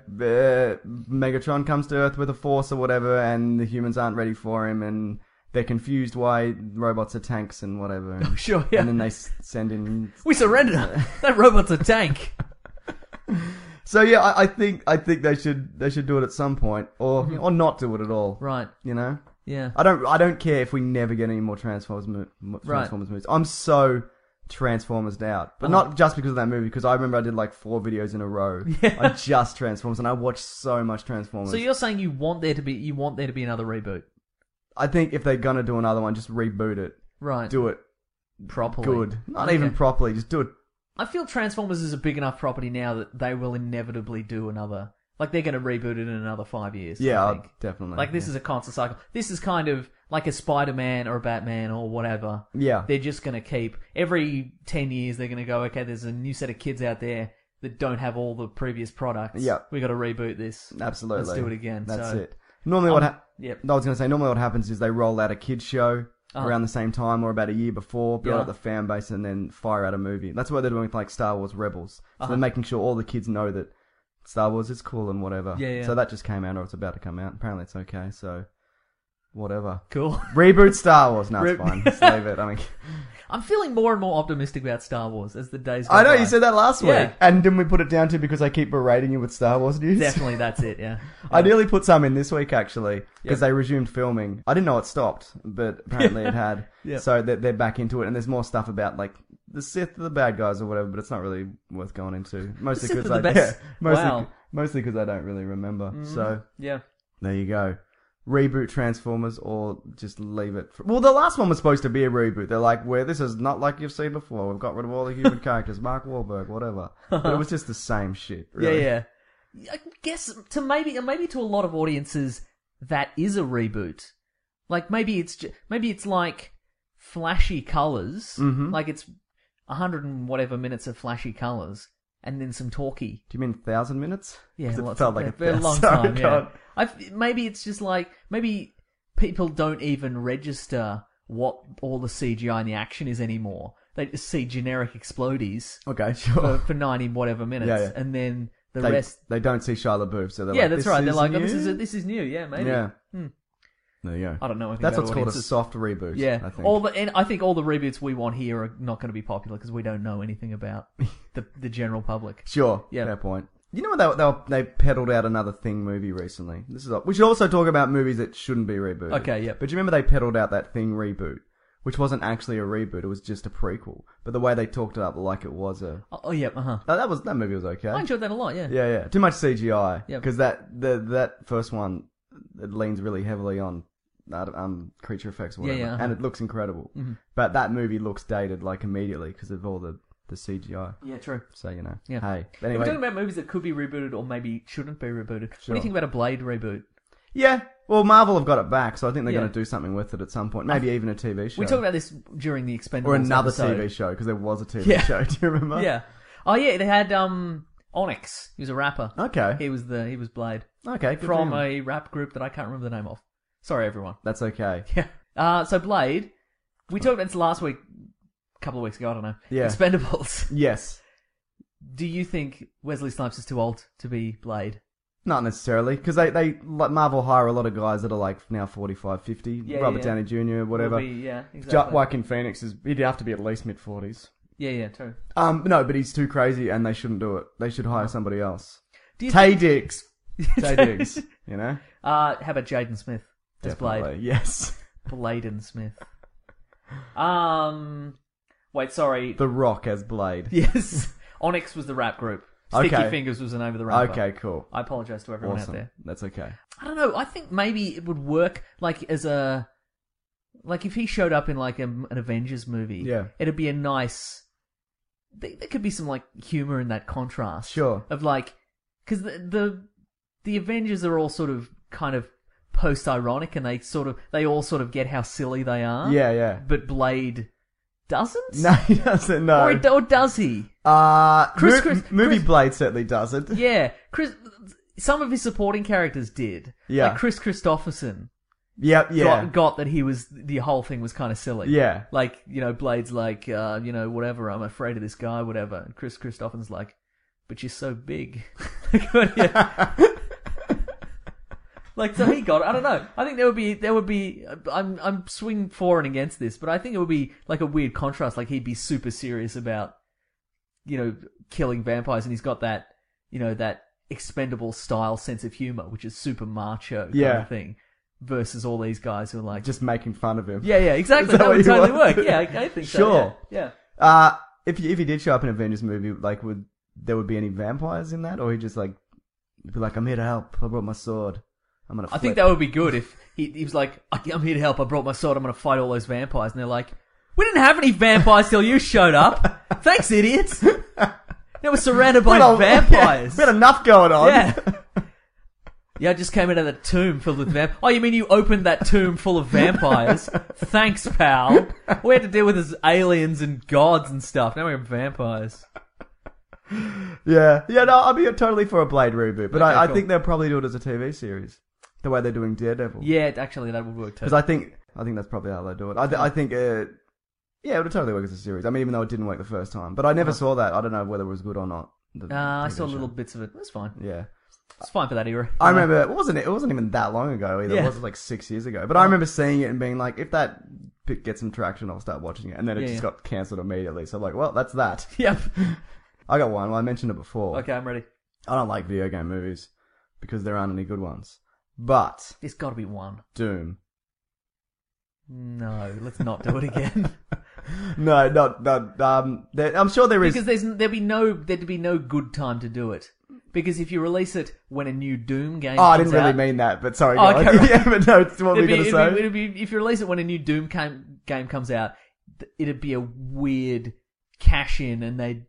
Megatron comes to Earth with a force or whatever, and the humans aren't ready for him, and they're confused why robots are tanks and whatever. And, Sure, yeah. And then they send in... We surrender. That robot's a tank. So, yeah, I think they should do it at some point, or not do it at all. Right. You know? Yeah. I don't care if we never get any more Transformers movies. I'm so Transformers out, but not just because of that movie. Because I remember I did like 4 videos in a row on just Transformers, and I watched so much Transformers. So you're saying you want there to be another reboot? I think if they're gonna do another one, just reboot it. Right. Do it properly. good. Not even properly. Just do it. I feel Transformers is a big enough property now that they will inevitably do another. Like they're going to reboot it in another 5 years. Yeah, I think. definitely. Like this is a constant cycle. This is kind of like a Spider-Man or a Batman or whatever. Yeah. They're just going to keep every 10 years. They're going to go, okay, there's a new set of kids out there that don't have all the previous products. Yeah. We got to reboot this. Absolutely. Let's do it again. That's So, it. Normally, Yep. I was going to say, normally what happens is they roll out a kids show around the same time or about a year before, build up the fan base, and then fire out a movie. That's what they're doing with like Star Wars Rebels. So they're making sure all the kids know that Star Wars is cool and whatever. Yeah, yeah. So that just came out, or it's about to come out. Apparently it's okay, so whatever. Cool. Reboot Star Wars. No, it's fine. Just leave it. I mean, I'm feeling more and more optimistic about Star Wars as the days go I know, by. you said that last Yeah. week. And didn't we put it down to because I keep berating you with Star Wars news? Definitely, that's it, yeah. I nearly put some in this week, actually, because they resumed filming. I didn't know it stopped, but apparently it had. Yep. So they're back into it, and there's more stuff about, like, the Sith are the bad guys or whatever, but it's not really worth going into. Mostly Sith because are the best. Wow. Mostly because I don't really remember. So, Yeah. there you go. Reboot Transformers or just leave it. Well, the last one was supposed to be a reboot. They're like, this is not like you've seen before. We've got rid of all the human characters. Mark Wahlberg, whatever. But it was just the same shit, really. Yeah. I guess to maybe to a lot of audiences that is a reboot. Like maybe it's like flashy colors. Mm-hmm. Like it's 100 and whatever minutes of flashy colors, and then some talkie. Do you mean 1,000 minutes? Yeah, 'Cause it lots felt of- like a a long Sorry, time. Yeah. God. Maybe it's just like maybe people don't even register what all the CGI in the action is anymore. They just see generic explodies Okay, sure. for 90 whatever minutes, Yeah. and then the rest. They don't see Shia LaBeouf, so they're Yeah, like, that's this right. They're is like, oh, new? this is new. Yeah, maybe. Yeah. There you go. I don't know anything That's about what's called a audiences. soft reboot. Yeah, I think. and I think all the reboots we want here are not going to be popular because we don't know anything about the general public. Sure. Yeah. Fair point. You know what? They peddled out another Thing movie recently. We should also talk about movies that shouldn't be rebooted. Okay, yeah. But you remember they peddled out that Thing reboot, which wasn't actually a reboot. It was just a prequel. But the way they talked it up like it was a. Oh yeah, That movie was okay. I enjoyed that a lot. Yeah. Yeah. Too much CGI. Yeah. Because that first one, it leans really heavily on creature effects or whatever, Yeah, and it looks incredible. Mm-hmm. But that movie looks dated like immediately because of all the CGI. Yeah, true. So you know, Yeah. hey. But We're anyway, talking about movies that could be rebooted or maybe shouldn't be rebooted. What do you think about a Blade reboot? yeah. Well, Marvel have got it back, so I think they're Yeah. going to do something with it at some point. Maybe even a TV show. We talked about this during the Expendables or another episode. TV show because there was a TV Yeah. show. Do you remember? Yeah. Oh yeah, it had Onyx. He was a rapper. Okay. He was Blade Okay. Good from for him. a rap group that I can't remember the name of. Sorry, everyone. That's okay. Yeah. So Blade, we talked about this last week, a couple of weeks ago. I don't know. Yeah. Expendables. Yes. Do you think Wesley Snipes is too old to be Blade? Not necessarily, because they like Marvel hire a lot of guys that are like now 45, 50. Yeah, Robert yeah. Downey Jr., whatever. Will be, yeah, exactly. Joaquin Phoenix he'd have to be at least mid-40s. Yeah, true. No, but he's too crazy and they shouldn't do it. They should hire somebody else. Do you Tay Diggs. Tay Diggs, you know? How about Jaden Smith as Blade? Definitely, yes. Bladen Smith. Wait, sorry. The Rock as Blade. Yes. Onyx was the rap group. Sticky Okay. Fingers was the name of the rapper. Okay, cool. I apologize to everyone Awesome. out there. That's okay. I don't know. I think maybe it would work like as a Like, if he showed up in, like, an Avengers movie, Yeah. it'd be a nice... There could be some, like, humor in that contrast. Sure. Of, like... Because the Avengers are all sort of kind of post-ironic, and they all sort of get how silly they are. Yeah, yeah. But Blade doesn't? No, he doesn't, no. Or does he? Movie Blade certainly doesn't. Yeah. Some of his supporting characters did. Yeah. Like Chris Christopherson. Yep, yeah. Got that the whole thing was kind of silly. Yeah. Like, Blade's like, whatever, I'm afraid of this guy, whatever. And Chris Christopherson's like, but you're so big. Like, so he got it. I don't know. I think there would be, I'm swinging for and against this, but I think it would be like a weird contrast. Like, he'd be super serious about, killing vampires, and he's got that, that expendable style sense of humor, which is super macho kind of thing. Versus all these guys who are like... Just making fun of him. Yeah, exactly. That would totally work. Yeah, I think so. Sure. Yeah. If he did show up in an Avengers movie, like, would there be any vampires in that? Or he'd just, like, be like, I'm here to help. I brought my sword. I'm gonna flip. I think that would be good if he was like, I'm here to help. I brought my sword. I'm going to fight all those vampires. And they're like, we didn't have any vampires till you showed up. Thanks, idiots. They were surrounded by vampires. We had enough going on. Yeah. Yeah, I just came out of the tomb filled with vampires. Oh, you mean you opened that tomb full of vampires? Thanks, pal. All we had to deal with is aliens and gods and stuff. Now we have vampires. Yeah, no, I'd be totally for a Blade reboot, but Okay, I cool. think they'll probably do it as a TV series, the way they're doing Daredevil. Yeah, actually, that would work too. Because I think that's probably how they do it. I think, it would totally work as a series. I mean, even though it didn't work the first time, but I never saw that. I don't know whether it was good or not. I saw little bits of it. That's fine. Yeah. It's fine for that era. I remember it wasn't even that long ago either. Yeah. It was like 6 years ago. But I remember seeing it and being like, if that gets some traction, I'll start watching it. And then it just got cancelled immediately. So I'm like, well, that's that. Yep. I got one. Well, I mentioned it before. Okay, I'm ready. I don't like video game movies because there aren't any good ones. But There's got to be one. Doom. No, let's not do it again. No, not. I'm sure there is. Because there'd be no good time to do it. Because if you release it when a new Doom game I comes didn't really out, mean that, but sorry. Oh, go okay, on. right. Yeah, but no, it's what we're going to say. It'd be if you release it when a new Doom game comes out, it'd be a weird cash in, and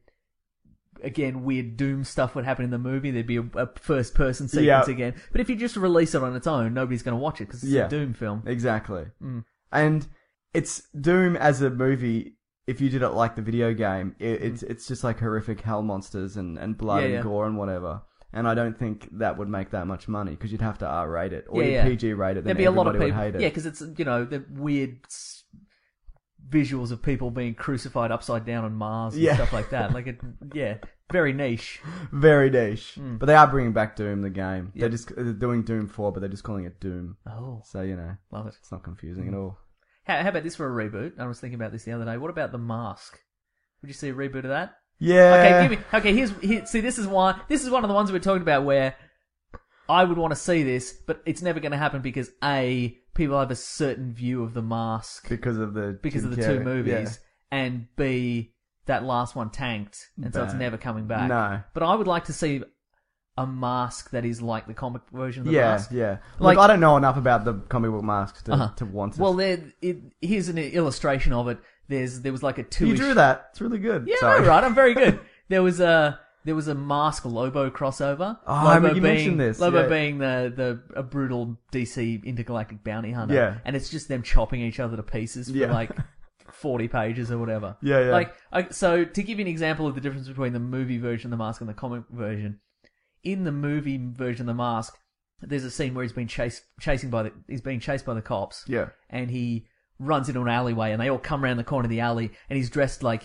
weird Doom stuff would happen in the movie. There'd be a first person sequence again. But if you just release it on its own, nobody's going to watch it because it's a Doom film. Exactly. And it's Doom as a movie. If you did it like the video game, it's just like horrific hell monsters and blood and gore and whatever. And I don't think that would make that much money because you'd have to R-rate it or you'd PG rate it. Then there'd be a lot of everybody people. would hate it. Yeah, because it's the weird visuals of people being crucified upside down on Mars and stuff like that. Like very niche. Very niche. But they are bringing back Doom the game. They're doing Doom 4, but they're just calling it Doom. Oh, so love it. It's not confusing at all. How about this for a reboot? I was thinking about this the other day. What about The Mask? Would you see a reboot of that? Yeah. Okay, see, this is one of the ones we're talking about where I would want to see this, but it's never going to happen because A, people have a certain view of The Mask because of the two movies, and B, that last one tanked, and so it's never coming back. No. But I would like to see a mask that is like the comic version of The Mask. Yeah. Like, look, I don't know enough about the comic book masks to want to. Well, here's an illustration of it. There was like a two. You drew that. It's really good. Yeah, Sorry. right. I'm very good. There was a Mask Lobo crossover. Oh, Lobo you mentioned this. Lobo being a brutal DC intergalactic bounty hunter. Yeah. And it's just them chopping each other to pieces for like 40 pages or whatever. Yeah. So to give you an example of the difference between the movie version of The Mask and the comic version, in the movie version of The Mask, there's a scene where he's being chased by the cops. Yeah. And he runs into an alleyway, and they all come around the corner of the alley, and he's dressed like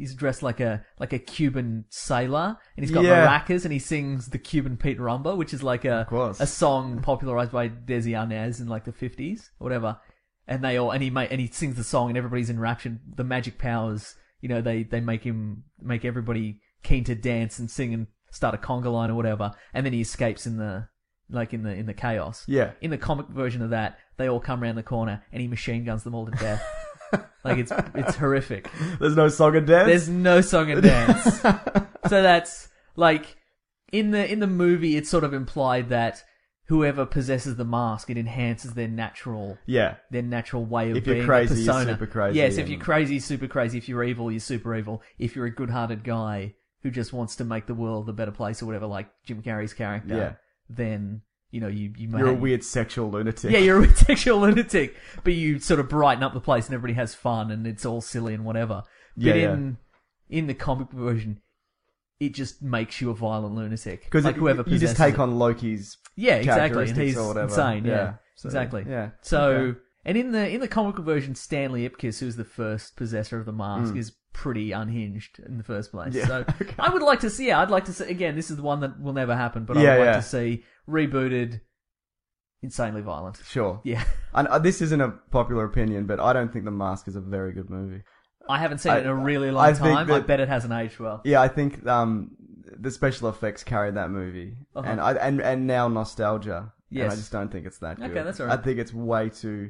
a Cuban sailor, and he's got maracas, and he sings the Cuban Pete Rumba, which is like a song popularized by Desi Arnaz in like the 50s or whatever. And he sings the song, and everybody's enraptured. The magic powers, they make everybody keen to dance and sing and start a conga line or whatever, and then he escapes in the chaos. Yeah. In the comic version of that, they all come around the corner and he machine guns them all to death. Like it's horrific. There's no song and dance? There's no song and dance. So that's like in the movie it's sort of implied that whoever possesses the mask, it enhances their natural Yeah. way of If being. you're crazy, a you're persona. super crazy, Yes, if and- you're crazy, you're super crazy. If you're evil, you're super evil. If you're a good-hearted guy who just wants to make the world a better place or whatever, like Jim Carrey's character, Yeah. then you may You're a weird sexual lunatic. Yeah, you're a weird sexual lunatic, but you sort of brighten up the place and everybody has fun and it's all silly and whatever. But Yeah, in the comic book version, it just makes you a violent lunatic. Because like whoever you just possesses take it. on Loki's Yeah, exactly. And characteristics he's or whatever. insane. Yeah, So, exactly. Yeah. So, Okay. and in the comic book version, Stanley Ipkiss, who's the first possessor of the mask, is pretty unhinged in the first place. Yeah, So okay. I would like to see. Yeah, I'd like to see. Again, this is the one that will never happen, but I Yeah, would like yeah. to see rebooted, insanely violent. Sure. Yeah, And this isn't a popular opinion, but I don't think The Mask is a very good movie. I haven't seen it in a really I long think time. I that- bet it hasn't aged well. Yeah, I think the special effects carried that movie, Uh-huh. and now nostalgia. Yes. And I just don't think it's that good. Okay, that's all right. I think it's way too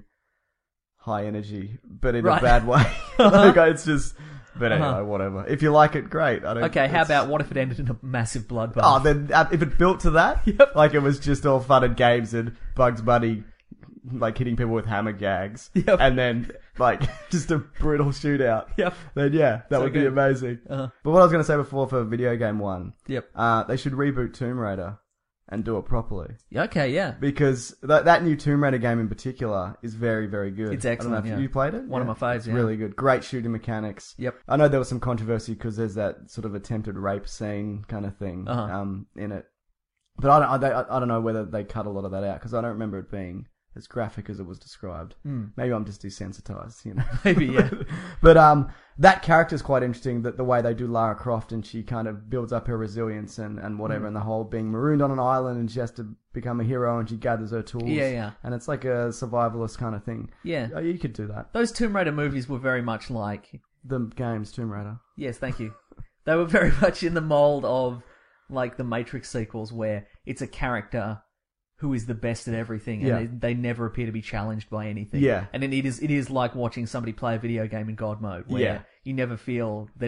high energy, but in Right. a bad way. Like it's just. But anyway, Uh-huh. whatever. If you like it, great. I don't. Okay, how it's- about what if it ended in a massive bloodbath? Oh, then if it built to that, Yep. like it was just all fun and games and Bugs Bunny like hitting people with hammer gags, Yep. and then like just a brutal shootout. Yep. Then yeah, that So would be good. amazing. Uh-huh. But what I was going to say before for video game one, Yep. they should reboot Tomb Raider and do it properly, Okay, yeah. because that new Tomb Raider game in particular is very, very good. It's I excellent, don't know if yeah. you played it. One of my faves, It's yeah. really good. Great shooting mechanics. Yep. I know there was some controversy because there's that sort of attempted rape scene kind of thing Uh-huh. in it, but I don't know whether they cut a lot of that out because I don't remember it being as graphic as it was described. Maybe I'm just desensitized, you know. Maybe, yeah. But that character's quite interesting. That the way they do Lara Croft, and she kind of builds up her resilience and whatever, and the whole being marooned on an island and she has to become a hero and she gathers her tools. Yeah, yeah. And it's like a survivalist kind of thing. Yeah. Oh, you could do that. Those Tomb Raider movies were very much like... The games Tomb Raider. Yes, thank you. They were very much in the mold of like the Matrix sequels where it's a character who is the best at everything and Yeah. they never appear to be challenged by anything. Yeah. And then it is like watching somebody play a video game in God mode where Yeah. you never feel that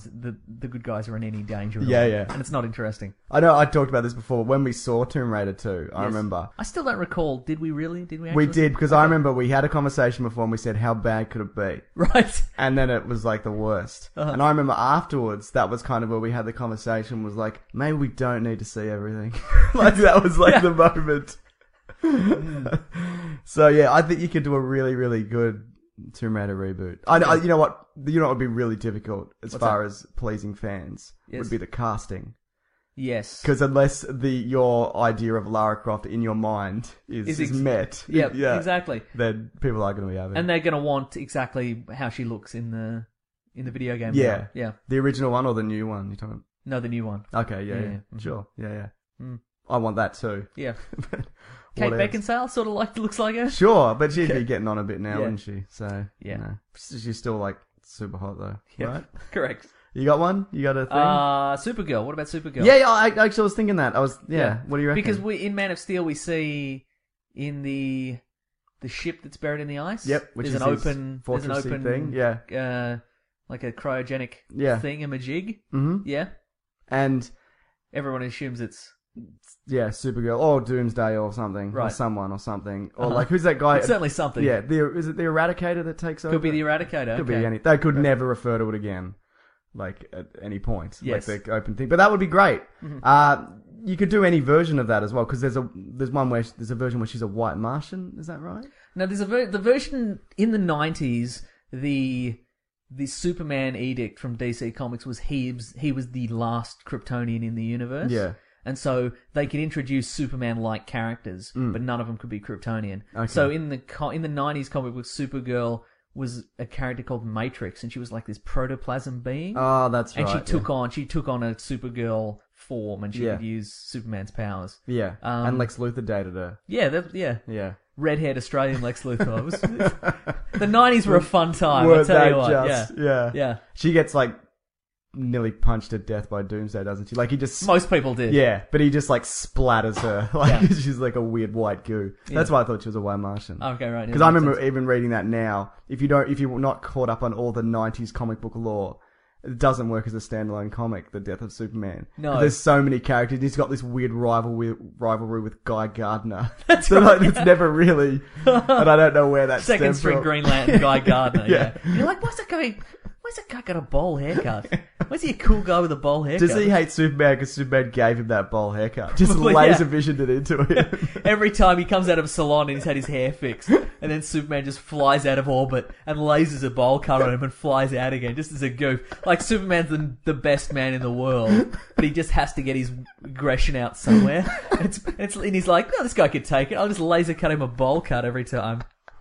the good guys are in any danger at Yeah, all. yeah. And it's not interesting. I know I talked about this before. When we saw Tomb Raider 2, I Yes. remember. I still don't recall. Did we really? Did we We actually? did, because I remember we had a conversation before and we said, how bad could it be? Right. And then it was like the worst. Uh-huh. And I remember afterwards, that was kind of where we had the conversation, was like, maybe we don't need to see everything. Like that was like the moment. So yeah, I think you could do a really, really good Tomb Raider reboot. You know what? You know what would be really difficult as What's far that? as pleasing fans Yes. would be the casting. Yes. Because unless your idea of Lara Croft in your mind is met, Yep, exactly. then people are going to be having. And they're going to want exactly how she looks in the video game. Yeah. now. Yeah. The original one or the new one? You're talking? No, the new one. Okay, yeah, Yeah, mhm. sure, yeah. Mm. I want that too. Yeah. But Kate what else? Beckinsale sort of like looks like her. Sure, but she'd be getting on a bit now, Yeah. wouldn't she? So Yeah. you know. She's still like super hot though, Yeah. right? Correct. You got one? You got a thing? Supergirl. What about Supergirl? Yeah, I actually was thinking that. Yeah. What do you reckon? Because in Man of Steel we see in the ship that's buried in the ice. Yep, which there's is an his open fortressy thing, yeah. like a cryogenic Yeah. thingamajig. Mhm. Yeah. And Everyone assumes it's yeah, Supergirl or Doomsday or something, or Right. someone or something, or Uh-huh. like who's that guy? It's certainly something. Yeah, is it the Eradicator that takes over? Could be the Eradicator. Could okay. be any. They could never refer to it again, like at any point. Yes. Like the open thing, but that would be great. You could do any version of that as well, because there's a version where she's a white Martian. Is that right? Now, there's the version in the 90s, the Superman edict from DC Comics was he was the last Kryptonian in the universe. Yeah. And so they could introduce Superman-like characters, but none of them could be Kryptonian. Okay. So in the 90s comic book, Supergirl was a character called Matrix, and she was like this protoplasm being. Oh, that's right. and she took on a Supergirl form, and she Yeah. could use Superman's powers. Yeah, and Lex Luthor dated her. Yeah, Yeah. red-haired Australian Lex Luthor. It was- the 90s were a fun time, Were I'll tell they you what. just- Yeah. yeah. Yeah. She gets like nearly punched to death by Doomsday, doesn't she? Like he just Most people did. yeah, but he just like splatters her. Like Yeah. she's like a weird white goo. That's why I thought she was a white Martian. Okay, right. Because I remember even reading that now. If you're not caught up on all the '90s comic book lore, it doesn't work as a standalone comic, The Death of Superman. No. There's so many characters. He's got this weird rivalry with Guy Gardner. That's so right. Like, it's never really, and I don't know where that's Second string Green Lantern Guy Gardner. Yeah. And you're like, why's that guy got a bowl haircut? Why's he a cool guy with a bowl haircut? Does he hate Superman because Superman gave him that bowl haircut? Just Well, laser yeah. visioned it into him. Every time he comes out of a salon and he's had his hair fixed, and then Superman just flies out of orbit and lasers a bowl cut on him and flies out again, just as a goof. Like, Superman's the best man in the world, but he just has to get his aggression out somewhere. And he's like, no, this guy could take it. I'll just laser cut him a bowl cut every time.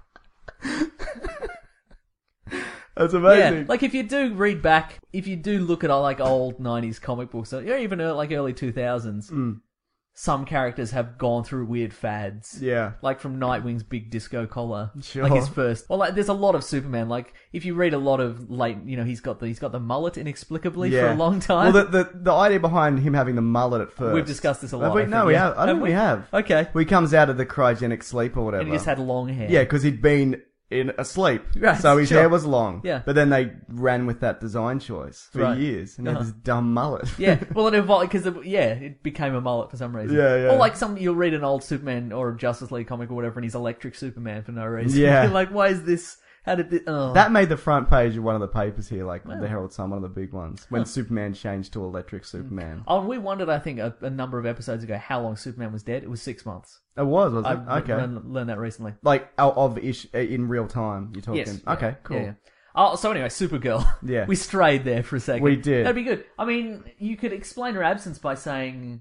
That's amazing. Yeah, like if you do look at like old 90s comic books, or even like early 2000s, some characters have gone through weird fads. Yeah. Like from Nightwing's big disco collar. Sure. Like his first. Well, like there's a lot of Superman. Like if you read a lot of late, he's got the mullet inexplicably for a long time. Well, the idea behind him having the mullet at first. We've discussed this a lot. Have we? I No, think, we yeah. have. I don't think we have. Okay. He comes out of the cryogenic sleep or whatever. And he just had long hair. Yeah, because he'd been in asleep. Right, so his sure. hair was long. Yeah. But then they ran with that design choice for Right. years. And he had this dumb mullet. Yeah, well, it evolved because it became a mullet for some reason. Yeah, yeah. Or like you'll read an old Superman or a Justice League comic or whatever, and he's Electric Superman for no reason. Yeah. You're like, why is this? How did this? Oh. That made the front page of one of the papers here, like the Herald Sun, one of the big ones, when Superman changed to Electric Superman. Oh, and we wondered, I think, a number of episodes ago, how long Superman was dead. It was 6 months. It was it? I Okay. learned that recently. Like, in real time, you're talking. Yes. Okay, cool. Yeah. Oh, so anyway, Supergirl. Yeah. We strayed there for a second. We did. That'd be good. I mean, you could explain her absence by saying,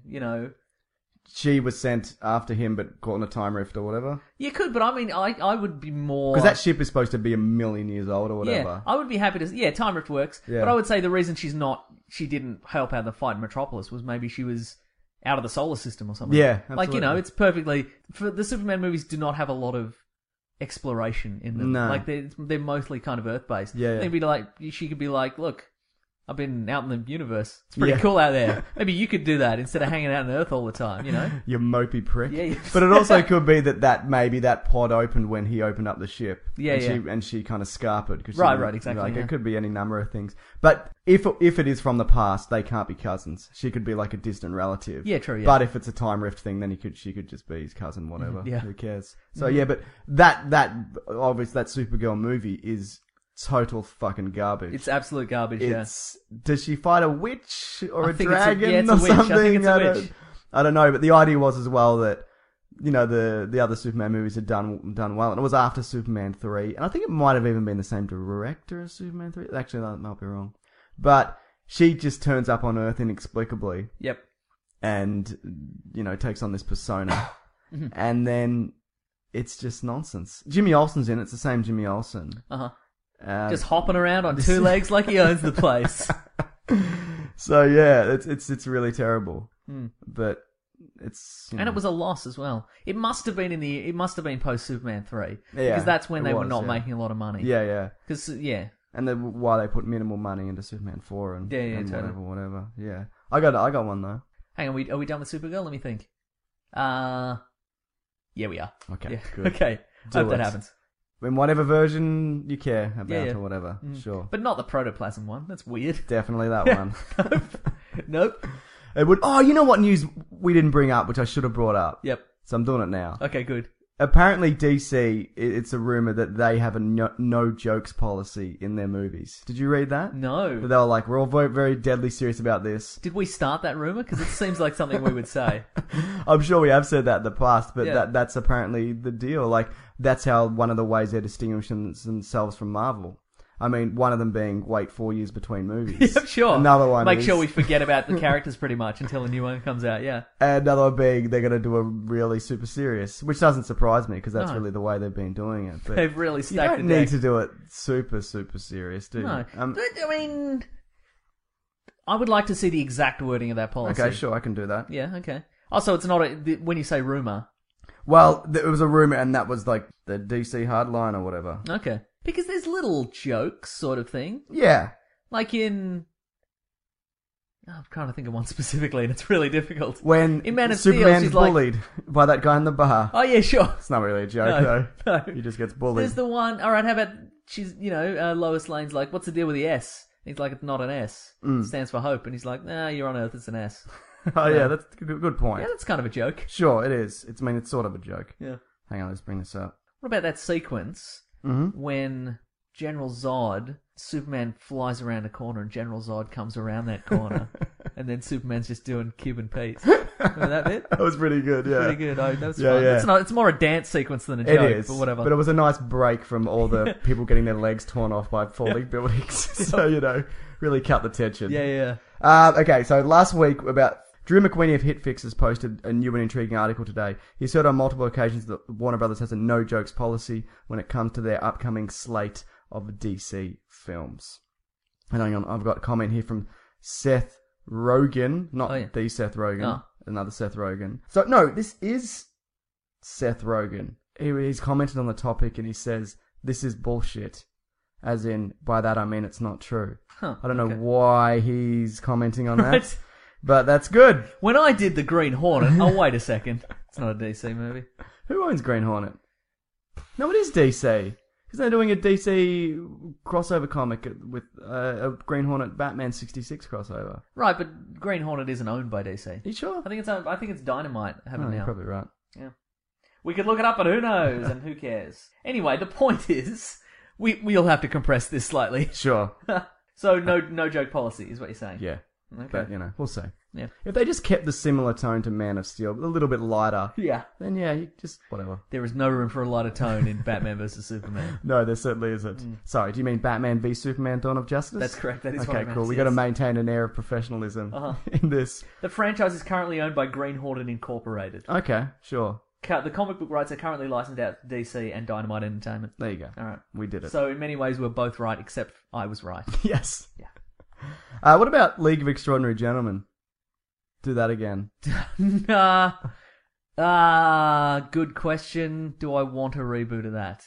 She was sent after him, but caught in a time rift or whatever. you could, but I mean, I would be more... Because that ship is supposed to be 1 million years old or whatever. Yeah, I would be happy to... Yeah, time rift works. Yeah. But I would say the reason she didn't help out the fight in Metropolis was maybe she was out of the solar system or something. Yeah, Like, absolutely. it's perfectly... For the Superman movies do not have a lot of exploration in them. No. Like, they're mostly kind of Earth-based. Yeah, yeah. They'd be like... She could be like, look... I've been out in the universe. It's pretty Yeah. cool out there. Maybe you could do that instead of hanging out on Earth all the time, You mopey prick. Yeah. But it also could be that maybe that pod opened when he opened up the ship. Yeah, and she kind of scarpered. Cause Right, exactly, Like, yeah. It could be any number of things. But if it is from the past, they can't be cousins. She could be like a distant relative. Yeah, true, yeah. But if it's a time rift thing, then she could just be his cousin, whatever. Yeah. Who cares? So yeah, but that obviously that Supergirl movie is total fucking garbage. It's absolute garbage, Does she fight a witch or I a think it's a- dragon yeah, it's a or witch. I think something? it's a witch. I don't know, but the idea was as well that the other Superman movies had done well, and it was after Superman 3, and I think it might have even been the same director as Superman 3. Actually, that might be wrong, but she just turns up on Earth inexplicably. Yep. And takes on this persona, and then it's just nonsense. Jimmy Olsen's in it. It's the same Jimmy Olsen. Uh-huh. Uh, Just hopping around on two legs like he owns the place. So yeah, it's really terrible. But it's And it was a loss as well. It must have been post Superman 3. Yeah, because that's when it they were was, not yeah. making a lot of money. yeah. Because, yeah. And then why they put minimal money into Superman 4 and, Yeah, and totally. whatever. Yeah, I got one though. Hang on, are we done with Supergirl? Let me think. Yeah, we are. Okay, Yeah. good. Okay. Do Hope that it. happens. In whatever version you care about Yeah. or whatever, sure. But not the protoplasm one. That's weird. Definitely that one. Nope. It would. Oh, you know what news we didn't bring up, which I should have brought up. Yep. So I'm doing it now. Okay, good. Apparently, DC, it's a rumor that they have a no jokes policy in their movies. Did you read that? No. But they were like, we're all very, very deadly serious about this. Did we start that rumor? Because it seems like something we would say. I'm sure we have said that in the past, but Yeah. that's apparently the deal. Like, that's how one of the ways they're distinguishing themselves from Marvel. I mean, one of them being wait 4 years between movies. Yeah, sure. Another one Make is- sure we forget about the characters pretty much until a new one comes out, yeah. Another one being they're going to do a really super serious, which doesn't surprise me because that's No. really the way they've been doing it. But They've really you stacked don't the need deck. to do it super, super serious, do you? No. But, I mean, I would like to see the exact wording of that policy. Okay, sure, I can do that. Yeah, okay. Also, it's not when you say rumor. Well, it was a rumor, and that was like the DC hardline or whatever. Okay. Because there's little jokes sort of thing. Yeah. Like in... I'm trying to think of one specifically, and it's really difficult. When in Man of Steel, Superman's she's like... bullied by that guy in the bar. Oh, yeah, sure. It's not really a joke, No, though. no. He just gets bullied. There's the one... Alright, how about... She's, Lois Lane's like, what's the deal with the S? He's like, it's not an S. It stands for hope. And he's like, nah, you're on Earth, it's an S. Oh, yeah, that's a good point. Yeah, that's kind of a joke. Sure, it is. It's sort of a joke. Yeah. Hang on, let's bring this up. What about that sequence when General Zod, Superman flies around a corner and General Zod comes around that corner and then Superman's just doing Cuban Pete. Remember that bit? That was pretty good, yeah. Pretty good. Oh, that was Yeah, fun. yeah. It's more a dance sequence than a joke, It is, but whatever. But it was a nice break from all the people getting their legs torn off by falling buildings. So, really cut the tension. Yeah. Okay, so last week about Drew McWeeny of HitFix has posted a new and intriguing article today. He's heard on multiple occasions that Warner Brothers has a no-jokes policy when it comes to their upcoming slate of DC films. And hang on, I've got a comment here from Seth Rogen, not the Seth Rogen, another Seth Rogen. So, no, this is Seth Rogen. He's commented on the topic and he says, this is bullshit. As in, by that I mean it's not true. I don't know why he's commenting on that. Right. But that's good. When I did the Green Hornet, oh wait a second, it's not a DC movie. Who owns Green Hornet? No, it is DC. Because they're doing a DC crossover comic with a Green Hornet Batman 66 crossover. Right, but Green Hornet isn't owned by DC. Are you sure? I think it's Dynamite having it now. You're probably right. Yeah. We could look it up, but who knows, and who cares? Anyway, the point is, we'll have to compress this slightly. Sure. So no joke policy is what you're saying. Yeah. Okay. But, we'll see. Yeah. If they just kept the similar tone to Man of Steel, a little bit lighter, Yeah. then you just, whatever. There is no room for a lighter tone in Batman vs Superman. No, there certainly isn't. Sorry, do you mean Batman v Superman Dawn of Justice? That's correct. That is what I Okay, meant, cool. We yes. got to maintain an air of professionalism in this. The franchise is currently owned by Green Hornet Incorporated. Okay, sure. The comic book rights are currently licensed out to DC and Dynamite Entertainment. There you go. All right. We did it. So in many ways we're both right, except I was right. Yes. Yeah. What about League of Extraordinary Gentlemen? Do that again. Good question. Do I want a reboot of that?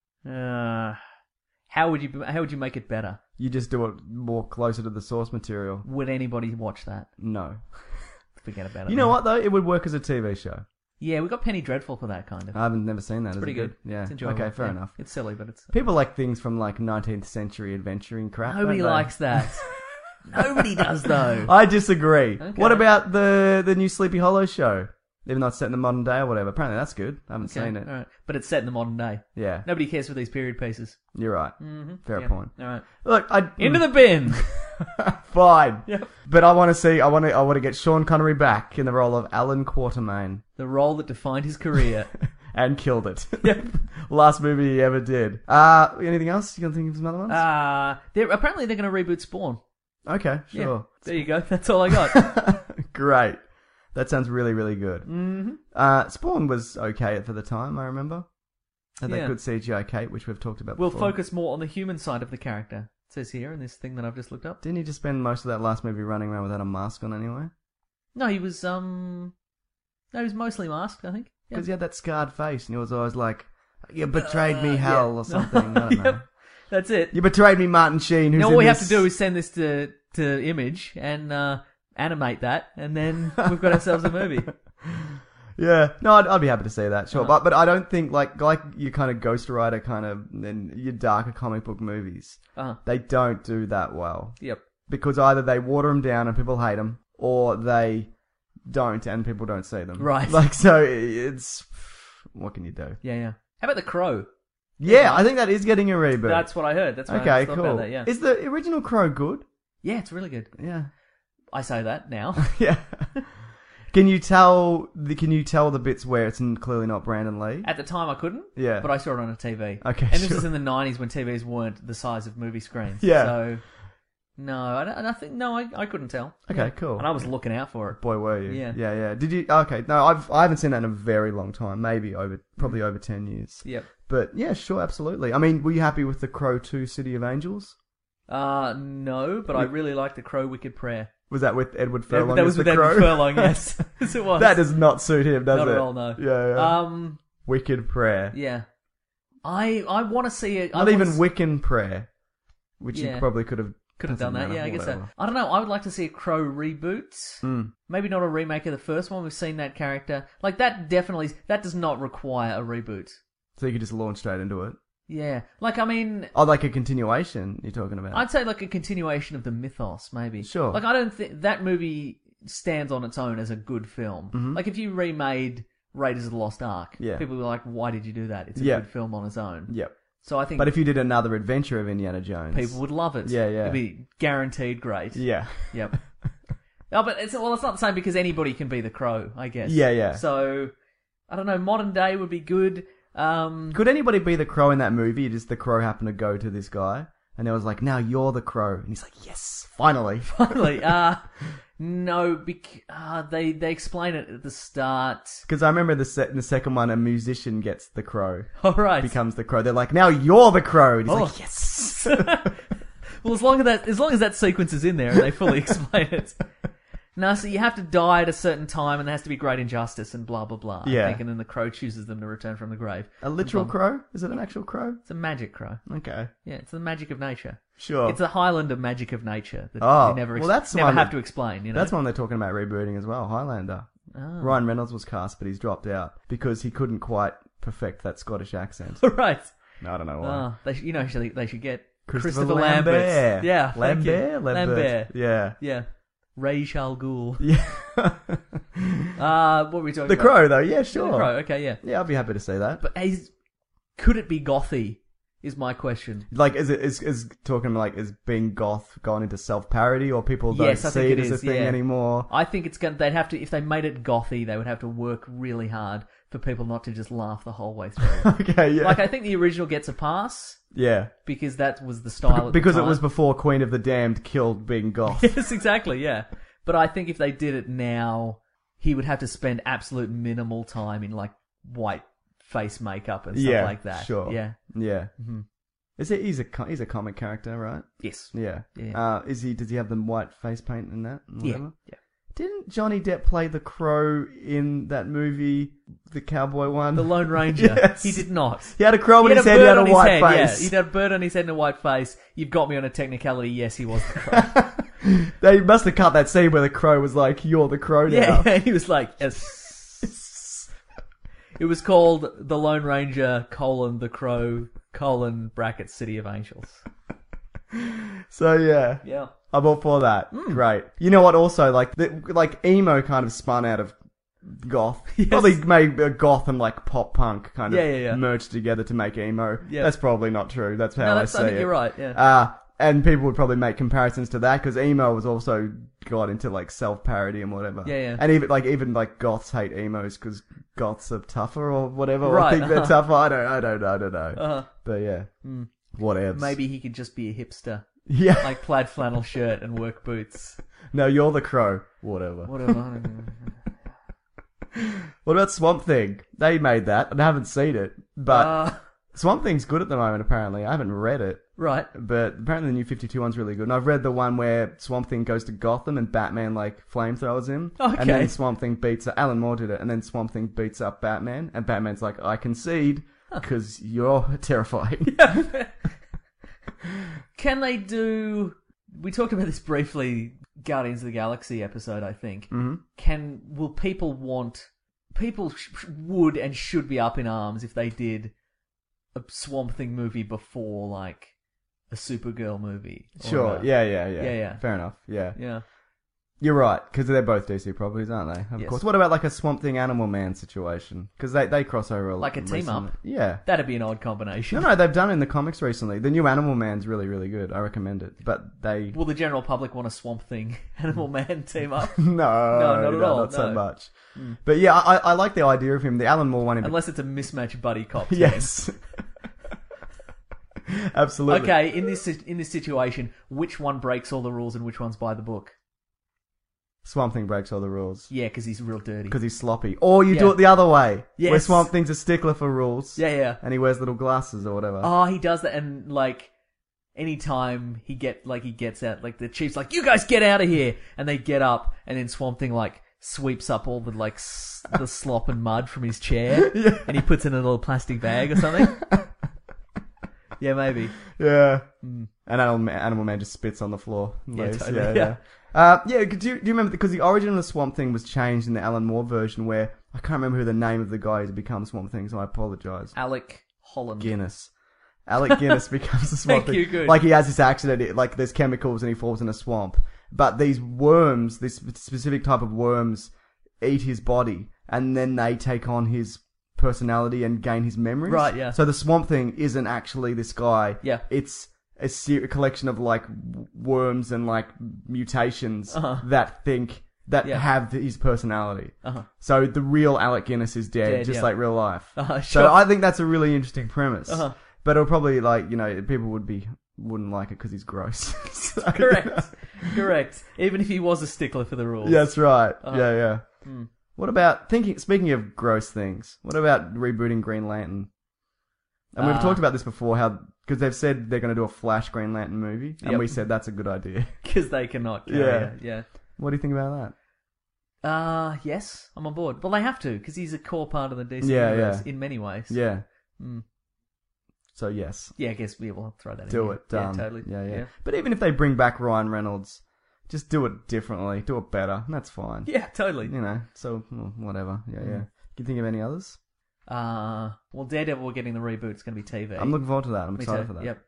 How would you make it better? You just do it more closer to the source material. Would anybody watch that? No. Forget about it. You know what, though? It would work as a TV show. Yeah, we got Penny Dreadful for that kind of. I haven't never seen that. Is Pretty it good. Yeah. It's enjoyable. Okay, fair Yeah. enough. It's silly, but it's... People like things from, 19th century adventuring crap. Nobody don't they? likes that. Nobody does, though. I disagree. Okay. What about the new Sleepy Hollow show? Even though it's set in the modern day or whatever. Apparently that's good. I haven't seen it. All right. But it's set in the modern day. Yeah. Nobody cares for these period pieces. You're right. Fair Yeah. point. All right. Look, Into the bin. Fine. Yep. But I want to get Sean Connery back in the role of Alan Quatermain. The role that defined his career. And killed it. Yep. Last movie he ever did. Anything else? You can think of some other ones? Apparently they're going to reboot Spawn. Okay, Yeah. sure. There you go. That's all I got. Great. That sounds really, really good. Mm-hmm. Spawn was okay for the time, I remember. Had that Yeah. good CGI Kate, which we've talked about We'll before. focus more on the human side of the character. It says here in this thing that I've just looked up. Didn't he just spend most of that last movie running around without a mask on anyway? No, he was mostly masked, I think. Yeah. Because he had that scarred face and he was always like, you betrayed me, Hal, or something. I don't know. Yep. That's it. You betrayed me, Martin Sheen, who's Now in all we have this- to do is send this to Image and animate that, and then we've got ourselves a movie. Yeah, no, I'd be happy to see that, sure. But I don't think, like your kind of Ghost Rider kind of, and your darker comic book movies, they don't do that well. Yep. Because either they water them down and people hate them, or they don't and people don't see them. Right. So it's... What can you do? Yeah. How about The Crow? Yeah, I think that is getting a reboot. That's what I heard. That's what I okay, thought cool. about that, yeah. Is the original Crow good? Yeah, it's really good. Yeah. I say that now. Yeah. Can you tell the bits where it's clearly not Brandon Lee? At the time I couldn't. Yeah. But I saw it on a TV. Okay, And this sure. was in the 90s when TVs weren't the size of movie screens. Yeah. So, no, I couldn't tell. Okay, Yeah. cool. And I was looking out for it. Boy, were you? Yeah. Yeah. Did you? Okay, no, I haven't seen that in a very long time. Probably over 10 years. Yep. But yeah, sure, absolutely. I mean, were you happy with The Crow 2: City of Angels? No, but I really liked The Crow Wicked Prayer. Was that with Edward Furlong? That was as with the Crow? Edward Furlong, yes. Yes, it was. That does not suit him, does Not it? at all, no. Yeah. Wicked Prayer. Yeah. I want to see it. Not even Wiccan Prayer, which Yeah. you probably could have done that. matter, Yeah, I guess so. whatever. I don't know. I would like to see a Crow reboot. Maybe not a remake of the first one. We've seen that character. Like, that does not require a reboot. So you could just launch straight into it. Yeah. Like, I mean, Oh, like a continuation you're talking about. I'd say like a continuation of the mythos, maybe. Sure. Like, I don't think that movie stands on its own as a good film. Mm-hmm. Like, if you remade Raiders of the Lost Ark, Yeah. people were like, why did you do that? It's a Yeah. good film on its own. Yep. So I think But if you did another adventure of Indiana Jones... people would love it. Yeah, yeah. It'd be guaranteed great. Yeah. Yep. No, but it's not the same because anybody can be the Crow, I guess. Yeah, yeah. So, I don't know, modern day would be good. Could anybody be the Crow in that movie? Just the Crow happened to go to this guy, and it was like, now you're the Crow. And he's like, yes, finally. Finally, no, they explain it at the start. Because I remember in the second one, a musician gets the Crow. All right. Becomes the Crow. They're like, now you're the Crow. And he's Oh. like, yes. Well, as long as that sequence is in there and they fully explain it. No, so you have to die at a certain time, and there has to be great injustice and blah blah blah. Yeah. I think, and then the Crow chooses them to return from the grave. A literal And crow? Is it an actual crow? It's a magic crow. Okay. Yeah, it's the magic of nature. Sure. It's a Highlander magic of nature that Oh, you never, well, that's never one have that- to explain. You know, That's one they're talking about rebooting as well, Highlander. Oh. Ryan Reynolds was cast, but he's dropped out because he couldn't quite perfect that Scottish accent. right. No, I don't know why. They should get Christopher Lambert. Lambert. Yeah, thank you. Lambert. Yeah. Yeah. Ray Shal Ghul. Yeah. What were we talking The about? Crow, though. Yeah, sure. The Crow, okay, yeah. Yeah, I'd be happy to see that. But could it be gothy, is my question. Like, is talking like, is being goth gone into self-parody, or people don't Yes, I see think it it as a is, thing yeah. anymore? I think they'd have to, if they made it gothy, they would have to work really hard for people not to just laugh the whole way through. Okay, yeah. Like, I think the original gets a pass, yeah. because that was the style at Because the it time. was before Queen of the Damned killed being goth. Yes, exactly, yeah. But I think if they did it now, he would have to spend absolute minimal time in, like, white face makeup and stuff Yeah, like that. sure. Yeah. Yeah. Mm-hmm. He's a comic character, right? Yes. Yeah. Yeah. Does he have the white face paint in that? And Yeah. whatever? Yeah. Didn't Johnny Depp play the Crow in that movie, the cowboy one? The Lone Ranger. Yes. He did not. He had a crow on He his had head, a he had bird a on his white head, face. yeah. He had a bird on his head and a white face. You've got me on a technicality. Yes, he was the Crow. They must have cut that scene where the Crow was like, you're the Crow now. yeah, he was like, yes. It was called The Lone Ranger, the Crow, bracket City of Angels. So yeah. Yeah. I'm all for that. Hmm. Great. You know what also, like emo kind of spun out of goth. Yes. Probably made goth and like pop punk kind of Yeah. merged together to make emo. Yeah. That's probably not true. That's how I see I think it. you're right, yeah. And people would probably make comparisons to that because emo was also got into like self-parody and whatever. Yeah. And even goths hate emos because goths are tougher or whatever. Right, Or think they're uh-huh. tougher. I don't know. Uh-huh. But yeah. Whatevs. Maybe he could just be a hipster. Yeah. Like plaid flannel shirt and work boots. No, you're the Crow. Whatever. Whatever. What about Swamp Thing? They made that, and I haven't seen it. But Swamp Thing's good at the moment, apparently. I haven't read it. Right. But apparently the new 52 one's really good. And I've read the one where Swamp Thing goes to Gotham and Batman, like, flamethrowers him. Okay. And then Swamp Thing beats up... Alan Moore did it. And then Swamp Thing beats up Batman. And Batman's like, I concede, because you're terrifying. Can they do... We talked about this briefly, Guardians of the Galaxy episode, I think. Mm-hmm. Will people want... People would and should be up in arms if they did a Swamp Thing movie before, like, a Supergirl movie. Or Sure. Yeah. Fair enough. Yeah. Yeah. You're right, because they're both DC properties, aren't they? Of Yes. course. What about like a Swamp Thing Animal Man situation? Because they cross over Like a team up? Yeah. That'd be an odd combination. No, they've done it in the comics recently. The new Animal Man's really, really good. I recommend it. But they... Will the general public want a Swamp Thing Animal Man team up? No, not at all, not so no. much. But yeah, I like the idea of him. The Alan Moore one in Unless it's a mismatched buddy cop team. Yes. Absolutely. Okay, in this situation, which one breaks all the rules and which one's by the book? Swamp Thing breaks all the rules. Yeah, because he's real dirty. Because he's sloppy. Or you do Yeah. it the other way. Yes. Where Swamp Thing's a stickler for rules. Yeah. And he wears little glasses or whatever. Oh, he does that, and like anytime he gets out, like the chief's like, "You guys get out of here," and they get up, and then Swamp Thing like sweeps up all the like the slop and mud from his chair, and he puts it in a little plastic bag or something. Yeah, maybe. Yeah. And Animal Man just spits on the floor. And Yeah, leaves. totally, Yeah. Do you remember, because the origin of the Swamp Thing was changed in the Alan Moore version where, I can't remember who the name of the guy who's become Swamp Thing, so I apologise. Alec Holland. Guinness. Alec Guinness becomes a swamp Thank thing. you, good. Like he has this accident, like there's chemicals and he falls in a swamp. But these worms, this specific type of worms, eat his body, and then they take on his personality and gain his memories. Right, yeah. So the Swamp Thing isn't actually this guy. Yeah. It's a collection of like worms and like mutations that have his personality. So the real Alec Guinness is dead, just like real life. Sure. So I think that's a really interesting premise. But it'll probably people wouldn't like it because he's gross. So, Correct. Even if he was a stickler for the rules. Yeah, that's right. Yeah. What about speaking of gross things, what about rebooting Green Lantern? And we've talked about this before, because they've said they're going to do a Flash Green Lantern movie, and we said that's a good idea. Because they cannot. Yeah. What do you think about that? Yes, I'm on board. Well, they have to, because he's a core part of the DC Yeah, universe yeah. in many ways. Yeah. So yes. Yeah, I guess we will throw that in. Do it. Yeah, totally. Yeah. But even if they bring back Ryan Reynolds, just do it differently. Do it better. And that's fine. Yeah, totally. So whatever. Yeah. Can you think of any others? Well, Daredevil, we're getting the reboot. It's going to be TV. I'm looking forward to that. I'm Me excited too. for that. Yep.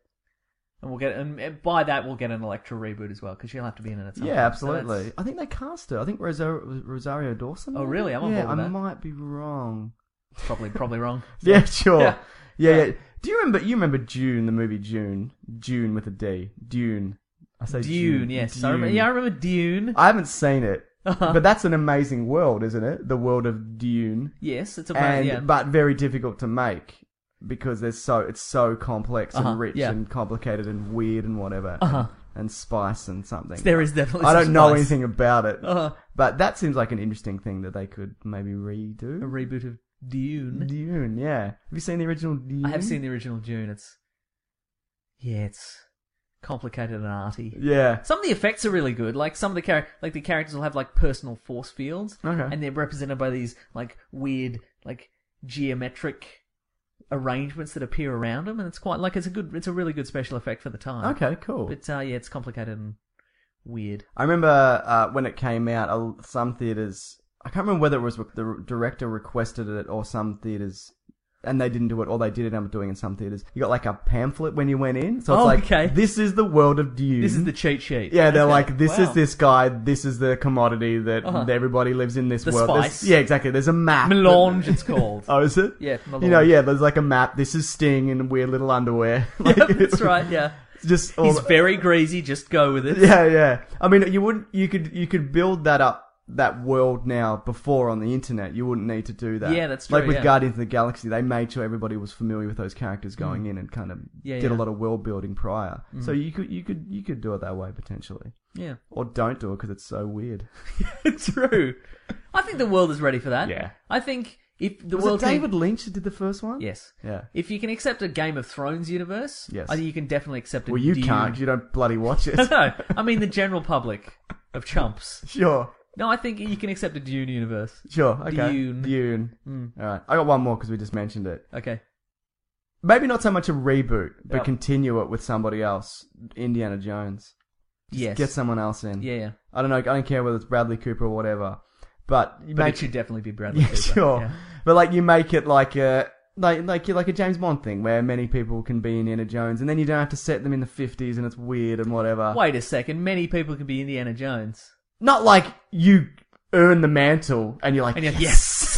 And by that, we'll get an Elektra reboot as well, because she'll have to be in it at some point. Yeah, So absolutely. that's- I think they cast her. I think Rosario Dawson. Oh, really? I'm on board with I that. might be wrong. Probably wrong. Yeah, sure. Yeah. Do you remember Dune, the movie Dune? Dune with a D. Dune. I say Dune, yes. Dune. I remember Dune. I haven't seen it. But that's an amazing world, isn't it? The world of Dune. Yes, it's But very difficult to make because it's so complex and rich yeah. and complicated and weird and whatever. And spice and something. There is definitely I some don't know spice. anything about it. But that seems like an interesting thing that they could maybe redo. A reboot of Dune. Dune, yeah. Have you seen the original Dune? I have seen the original Dune. It's complicated and arty. Yeah. Some of the effects are really good. Like some of the characters will have like personal force fields, and they're represented by these like weird like geometric arrangements that appear around them, and it's quite like it's a really good special effect for the time. Okay, cool. But it's complicated and weird. I remember when it came out, some theaters. I can't remember whether it was the director requested it or some theaters, and they didn't do it, or they did end up doing it in some theaters. You got like a pamphlet when you went in, so it's like, okay. This is the world of Dune. This is the cheat sheet. Yeah, they're Okay. like, this Wow. is this guy, this is the commodity that everybody lives in this The world. spice. Yeah, exactly. There's a map. Melange, it's called. Oh, is it? Yeah, melange. There's like a map. This is Sting in weird little underwear. Yep, that's right. Yeah, Just all he's very greasy. Just go with it. Yeah. I mean, you could build that world now before on the internet. You wouldn't need to do that. Yeah, that's true, Like with yeah. Guardians of the Galaxy, they made sure everybody was familiar with those characters going in and kind of did a lot of world building prior. So you could do it that way potentially. Yeah, Or don't do it because it's so weird. true. I think the world is ready for that. Yeah. I think if the Was world it David Lynch that did the first one? Yes. Yeah. If you can accept a Game of Thrones universe, Yes. I think you can definitely accept a Well, you Dune. can't 'cause you don't bloody watch it. No, I mean the general public of chumps. Sure. No, I think you can accept a Dune universe. Sure. Okay. Dune. All right. I got one more because we just mentioned it. Okay. Maybe not so much a reboot, but Yep. continue it with somebody else. Indiana Jones. Just Yes. get someone else in. Yeah. I don't know. I don't care whether it's Bradley Cooper or whatever. But you But make it should definitely be Bradley yeah, Cooper. sure. Yeah. But like you make it like a like a James Bond thing where many people can be Indiana Jones, and then you don't have to set them in the 50s and it's weird and whatever. Wait a second. Many people can be Indiana Jones. Not like you earn the mantle and you're like, And you're yes.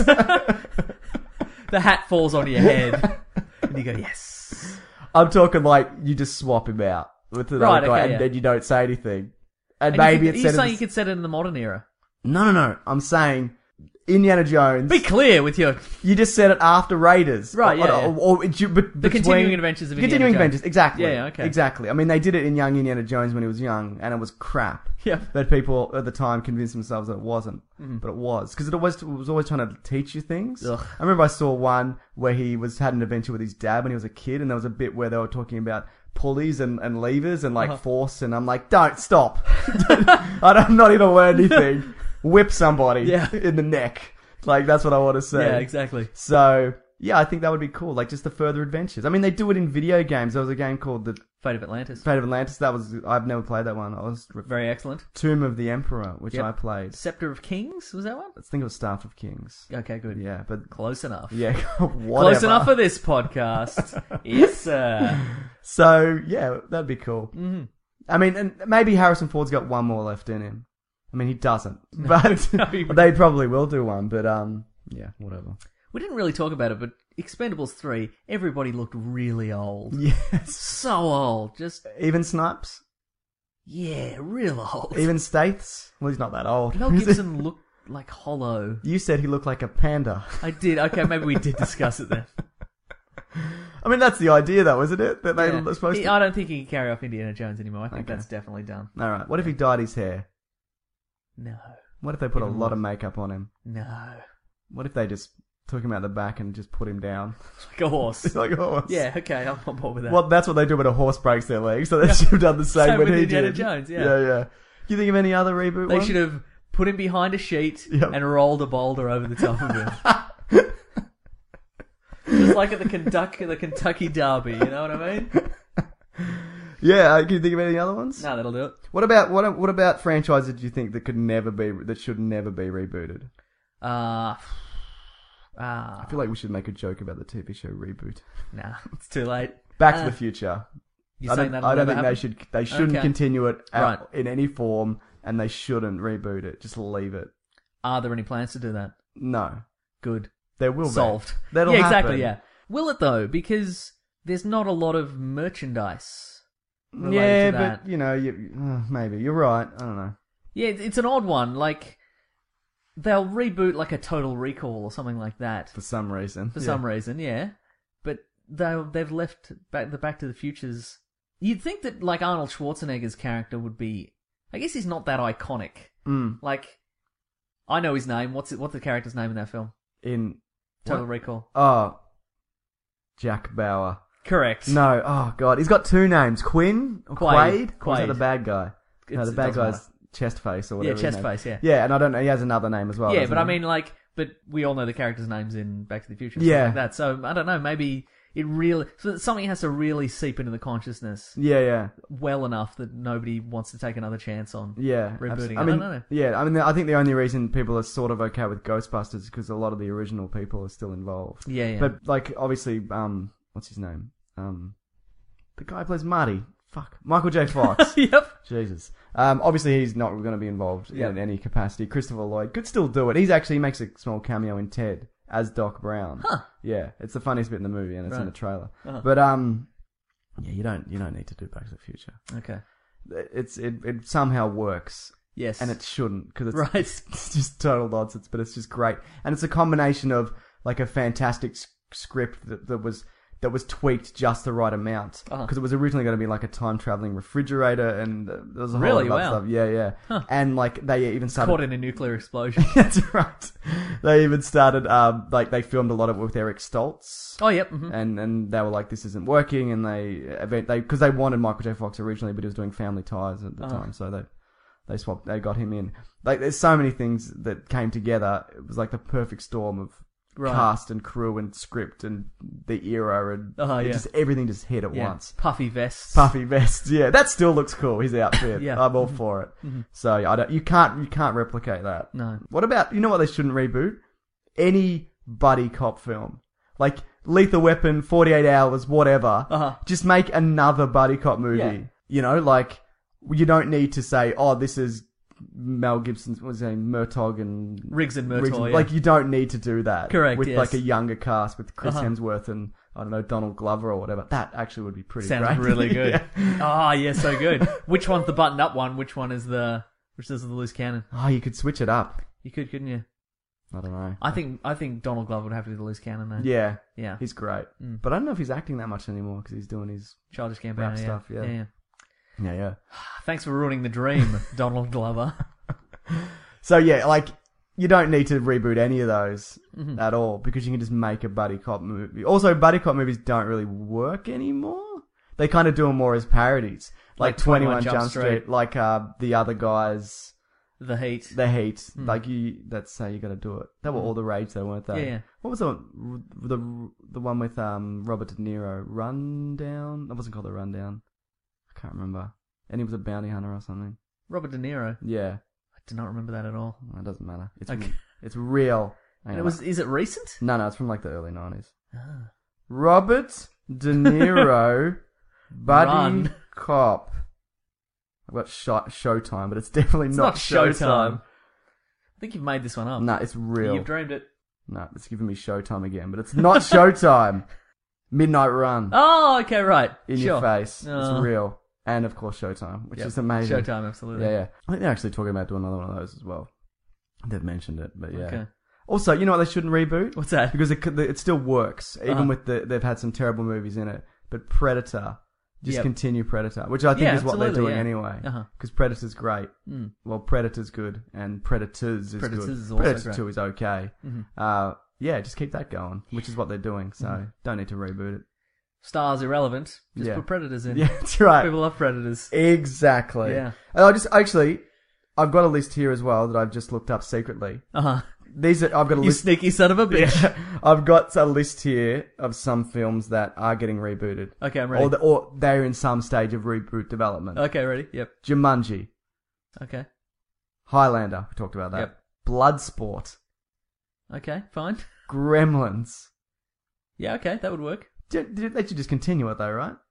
The hat falls on your head. And you go, yes. I'm talking like you just swap him out with the Right, other guy, okay, and yeah. then you don't say anything. And And maybe you it's could, set you're in saying you could set it in the modern era. No. I'm saying Indiana Jones. Be clear with your... You just said it after Raiders. Right, yeah. The continuing adventures of Indiana Continuing Jones. adventures, exactly. Yeah, okay. Exactly. I mean, they did it in Young Indiana Jones when he was young, and it was crap. Yeah. But people at the time convinced themselves that it wasn't. But it was. Because it was always trying to teach you things. Ugh. I remember I saw one where he had an adventure with his dad when he was a kid, and there was a bit where they were talking about pulleys and levers and like force, and I'm like, don't, stop. I'm not here to learn anything. Whip somebody in the neck. Like, that's what I want to say. Yeah, exactly. So, yeah, I think that would be cool. Like, just the further adventures. I mean, they do it in video games. There was a game called Fate of Atlantis. Fate of Atlantis. I've never played that one. I was Very excellent. Tomb of the Emperor, which Yep. I played. Scepter of Kings, was that one? I think it was Staff of Kings. Okay, good. Yeah, but Close enough. yeah, whatever. Close enough for this podcast. Yes, sir. So yeah, that'd be cool. Mm-hmm. I mean, and maybe Harrison Ford's got one more left in him. I mean, he doesn't, but they probably will do one. But yeah, whatever. We didn't really talk about it, but Expendables 3, everybody looked really old. Yes, So old. Just, even Snipes, yeah, real old. even Staths. Well, he's not that old. Mel Gibson looked like hollow. You said he looked like a panda. I did. Okay, maybe we did discuss it then. I mean, that's the idea, though, isn't it? That Yeah. they're supposed to. I don't think he can carry off Indiana Jones anymore. I think Okay. that's definitely done. All right. What if he dyed his hair? No. What if they put a Even lot more. of makeup on him? No. What if they just took him out the back and just put him down? Like a horse. Like a horse. Yeah, okay, I'm on board with that. Well, that's what they do when a horse breaks their leg, so they should have done the same Same when with he Indiana did. Jones, yeah. Yeah, yeah. Do you think of any other reboot They ones? should have put him behind a sheet Yep. and rolled a boulder over the top of him. Just like at the Kentucky Derby, you know what I mean? Yeah, can you think of any other ones? No, that'll do it. What about franchises do you think that should never be rebooted? I feel like we should make a joke about the TV show reboot. Nah, it's too late. Back to the Future. You're saying I don't think happen? they shouldn't Okay. continue it Right. in any form, and they shouldn't reboot it. Just leave it. Are there any plans to do that? No, Good. there will Solved. be. That'll yeah, exactly, happen. yeah. Will it though? Because there's not a lot of merchandise related Yeah, to that. but you know, maybe you're right. I don't know. Yeah, it's an odd one. Like, they'll reboot like a Total Recall or something like that. For some reason. For some reason, yeah. But they've left the Back to the Futures. You'd think that like Arnold Schwarzenegger's character would be. I guess he's not that iconic. Like, I know his name. What's the character's name in that film? In Total what? Recall. Oh, Jack Bauer. Correct. No, oh god, he's got two names: Quinn or Quaid. Or is that Quaid. the bad guy? No, the It bad doesn't guy's matter. Chestface or Yeah, whatever. his name- Chestface. Yeah. Yeah, and I don't know. He has another name as well. Yeah, doesn't but I he? mean, like, but we all know the characters' names in Back to the Future. And Yeah. stuff like that. So I don't know. Maybe it really something has to really seep into the consciousness Yeah. well enough that nobody wants to take another chance on. Yeah, Rebooting. I I mean, don't know. yeah, I mean, I think the only reason people are sort of okay with Ghostbusters is because a lot of the original people are still involved. Yeah. But like, obviously, what's his name? The guy who plays Marty. Fuck, Michael J. Fox. Yep. Jesus. Obviously, he's not going to be involved in any capacity. Christopher Lloyd could still do it. He makes a small cameo in Ted as Doc Brown. Huh. Yeah, it's the funniest bit in the movie, and it's in Right. the trailer. Uh-huh. But yeah, you don't need to do Back to the Future. Okay. It somehow works. Yes. And it shouldn't, because it's, Right. it's just total nonsense, but it's just great. And it's a combination of like a fantastic script that was tweaked just the right amount. Because it was originally going to be like a time traveling refrigerator, and there was a whole Really? lot of Wow. stuff. Yeah. And like they even started. Caught in a nuclear explosion. That's right. They even started like they filmed a lot of it with Eric Stoltz. Oh, yep. Mm-hmm. And they were like, this isn't working, and because they wanted Michael J. Fox originally, but he was doing Family Ties at the time, so they got him in. Like, there's so many things that came together. It was like the perfect storm of cast and crew and script and the era, and just everything just hit at once. Puffy vests. Puffy vests, yeah, that still looks cool. His outfit, Yeah. I'm all for it. So you can't replicate that. No. What about, you know what they shouldn't reboot? Any buddy cop film. Like Lethal Weapon, 48 Hours, whatever. Just make another buddy cop movie. Yeah. You know, like, you don't need to say, oh, this is Mel Gibson's, what's his name, Murtaugh and... Riggs and Murtaugh, yeah. Like, you don't need to do that. Correct, With yes. like a younger cast, with Chris Hemsworth and, I don't know, Donald Glover or whatever. That actually would be pretty Sounds great. really good. Yeah. Yeah, so good. Which one's the buttoned up one? Which one is the loose cannon? Oh, you could switch it up. You could, couldn't you? I don't know. I think Donald Glover would have to be the loose cannon though. Yeah. Yeah. He's great. But I don't know if he's acting that much anymore, because he's doing his Childish Gambino, rap yeah. stuff. Yeah. Yeah. Thanks for ruining the dream, Donald Glover. So yeah, like, you don't need to reboot any of those at all, because you can just make a buddy cop movie. Also, buddy cop movies don't really work anymore. They kind of do them more as parodies, like 21 Jump Street, like the other guys, The Heat. Like, that's how you got to do it. They were all the rage, though, weren't they? Yeah. What was the one with Robert De Niro? Rundown? That wasn't called The Rundown. I can't remember. And he was a bounty hunter or something. Robert De Niro. Yeah. I do not remember that at all. It doesn't matter. It's Okay. it's real. Hang And on. is it recent? No, it's from like the early 90s. Ah. Robert De Niro, buddy Run. cop. I've got Showtime, but it's definitely It's not not Showtime. I think you've made this one up. No, it's real. You've dreamed it. No, it's giving me Showtime again, but it's not Showtime. Midnight Run. Oh, okay, right. In sure. your face. Oh. It's real. And of course Showtime, which Yep. is amazing. Showtime, absolutely. Yeah. I think they're actually talking about doing another one of those as well. They've mentioned it, but yeah. Okay. Also, you know what they shouldn't reboot? What's that? Because it still works, even Uh-huh. with they've had some terrible movies in it. But Predator, just Yep. continue Predator, which I think Yeah, is what they're absolutely, doing yeah. anyway. Uh-huh. Because Predator's great. Mm. Well, Predator's good, and Predators is Predators good. is also Predator great. 2 is okay. Mhm. Yeah, just keep that going, which is what they're doing. So Mm-hmm. don't need to reboot it. Stars irrelevant. Just Yeah. put Predators in. Yeah, that's right. People love Predators. Exactly. Yeah. And I've got a list here as well that I've just looked up secretly. Uh-huh. I've got a You list. sneaky son of a bitch. Yeah, I've got a list here of some films that are getting rebooted. Okay, I'm ready. Or they're in some stage of reboot development. Okay, ready? Yep. Jumanji, Okay. Highlander, we talked about that. Yep. Bloodsport, Okay, fine. Gremlins. Yeah, okay, that would work. They should just continue it though, right?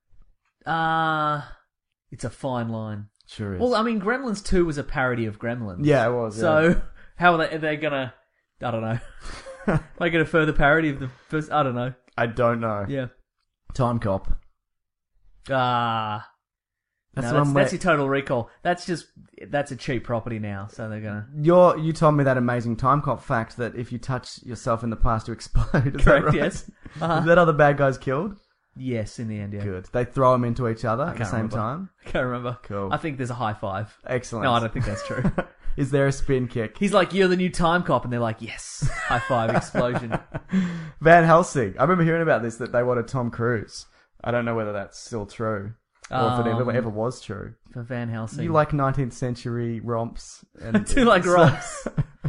It's a fine line. Sure is. Well, I mean, Gremlins 2 was a parody of Gremlins. Yeah, it was. So, how are they gonna... I don't know. Make it a further parody of the first... I don't know. I don't know. Yeah. Time Cop. That's your Total Recall. That's a cheap property now, so they're gonna... You told me that amazing Time Cop fact that if you touch yourself in the past, you explode. Is Correct, that right? yes. Uh-huh. Is that other bad guys killed? Yes, in the end, yeah. Good. They throw them into each other at the can't same remember. time. I can't remember. Cool. I think there's a high five. Excellent. No, I don't think that's true. Is there a spin kick? He's like, you're the new Time Cop, and they're like, yes. High five, explosion. Van Helsing. I remember hearing about this, that they wanted Tom Cruise. I don't know whether that's still true. Or if it ever was true. For Van Helsing. You like 19th century romps? And I do like romps.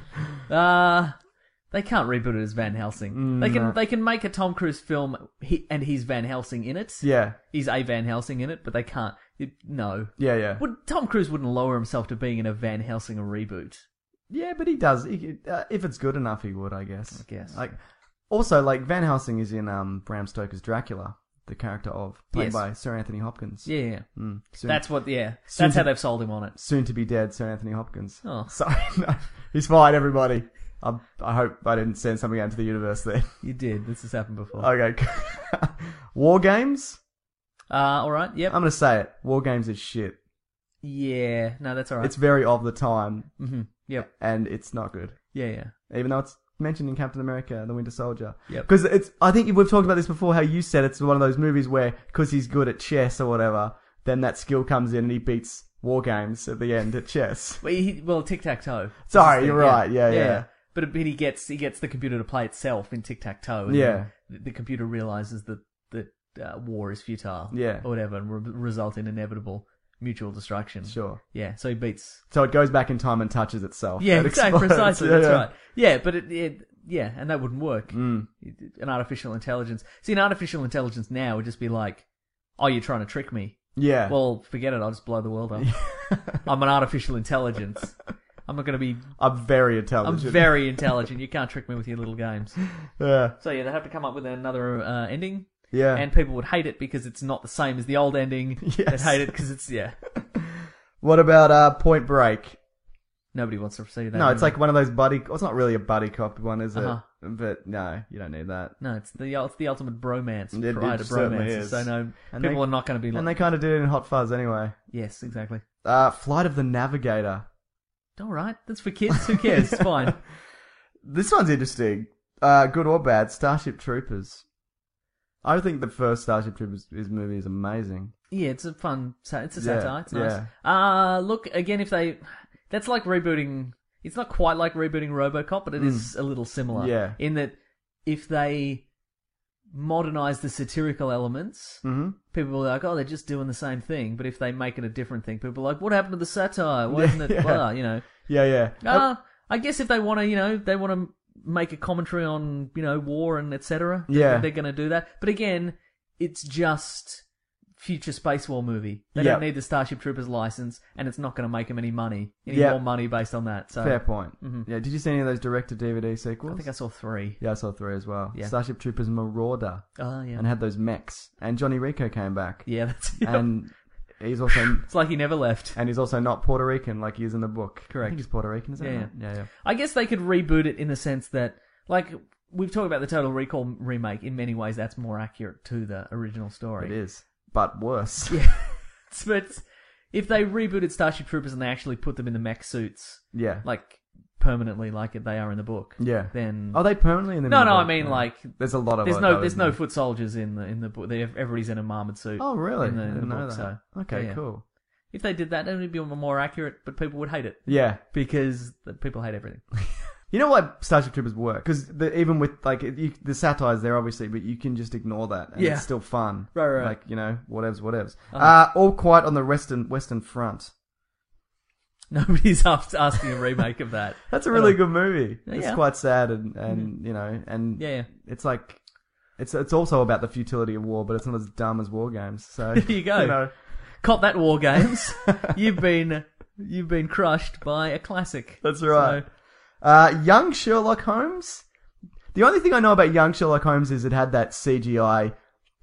They can't reboot it as Van Helsing. They can make a Tom Cruise film and he's Van Helsing in it. Yeah. He's a Van Helsing in it, but they can't. No. Yeah. Tom Cruise wouldn't lower himself to being in a Van Helsing reboot. Yeah, but he does. If it's good enough, he would, I guess. I guess. Also, Van Helsing is in Bram Stoker's Dracula, the character played by Sir Anthony Hopkins. Yeah. Soon, That's how they've sold him on it. soon to be dead Sir Anthony Hopkins. Oh. Sorry, no, he's fine, everybody. I hope I didn't send something out into the universe there. You did. This has happened before. Okay. War Games? Alright, yep. I'm going to say it. War Games is shit. Yeah, no, that's alright. It's very of the time, Mm-hmm. Yep. and it's not good. Yeah. Even though it's mentioned in Captain America, The Winter Soldier. Yep. Because I think we've talked about this before, how you said it's one of those movies where, because he's good at chess or whatever, then that skill comes in and he beats War Games at the end at chess. Well, tic-tac-toe. Sorry, you're right. Yeah. But he gets the computer to play itself in tic-tac-toe. And Yeah. then the computer realizes that war is futile. Yeah. Or whatever, and result in inevitable mutual destruction. Sure. Yeah, so he beats... So it goes back in time and touches itself. Yeah, It exactly, explodes. precisely, Yeah, that's yeah. right. Yeah, but and that wouldn't work. Mm. An artificial intelligence... See, an artificial intelligence now would just be like, oh, you're trying to trick me. Yeah. Well, forget it, I'll just blow the world up. I'm an artificial intelligence. I'm not going to be... I'm very intelligent. I'm very intelligent. You can't trick me with your little games. Yeah. So yeah, they have to come up with another ending. Yeah. And people would hate it because it's not the same as the old ending. Yes. They'd hate it because it's, What about Point Break? Nobody wants to see that. No, it's like one of those it's not really a buddy cop one, is it? Uh-huh. But no, you don't need that. No, it's the ultimate bromance It prior to certainly bromance. is. So no, And people they- are not going to be like... And they kind of did it in Hot Fuzz anyway. Yes, exactly. Flight of the Navigator. All right, that's for kids. Who cares? It's fine. This one's interesting. Good or bad, Starship Troopers. I think the first Starship Troopers movie is amazing. Yeah, it's a fun... It's a Yeah, satire. It's nice. Look, again, if they... That's like rebooting... It's not quite like rebooting RoboCop, but it is a little similar. Yeah. In that if they modernize the satirical elements, people are like, oh, they're just doing the same thing. But if they make it a different thing, people are like, what happened to the satire? Why isn't it blah, you know? Yeah. I guess if they want to, they want to make a commentary on, war and etc. Yeah. They're going to do that. But again, it's just future Space War movie. They Yep. don't need the Starship Troopers license, and it's not going to make them any Yep. more money based on that. So Fair point. Yeah, did you see any of those direct-to-DVD sequels? I think I saw 3. Yeah, I saw 3 as well. Yeah. Starship Troopers Marauder. Oh, yeah. And had those mechs. And Johnny Rico came back. Yeah, that's And he's also... It's like he never left. And he's also not Puerto Rican like he is in the book. Correct. I think he's Puerto Rican, is that Yeah, right? Yeah. I guess they could reboot it in the sense that, like, we've talked about the Total Recall remake. In many ways, that's more accurate to the original story. It is. But worse. Yeah. But if they rebooted Starship Troopers and they actually put them in the mech suits, Yeah. like, permanently like they are in the book, Yeah. then... Are they permanently in the No, middle? I mean, like... There's a lot of... There's it, no, though, there's isn't no there? foot soldiers in the book. Everybody's in a armored suit. Oh, really? In the, I in the didn't know book, that. so Okay, yeah. cool. If they did that, it would be more accurate, but people would hate it Yeah. because people hate everything. You know why Starship Troopers work? Because even with, like, the satire's there, obviously, but you can just ignore that. And Yeah. it's still fun. Right. Like, you know, whatevs. Uh-huh. All Quiet on the Western Front. Nobody's asking a remake of that. That's a really good movie. Yeah. It's quite sad and you know, and Yeah. it's like, it's also about the futility of war, but it's not as dumb as War Games. So There you go. You know, Cop that, War Games. You've been crushed by a classic. that's right. So, Young Sherlock Holmes. The only thing I know about Young Sherlock Holmes is it had that CGI,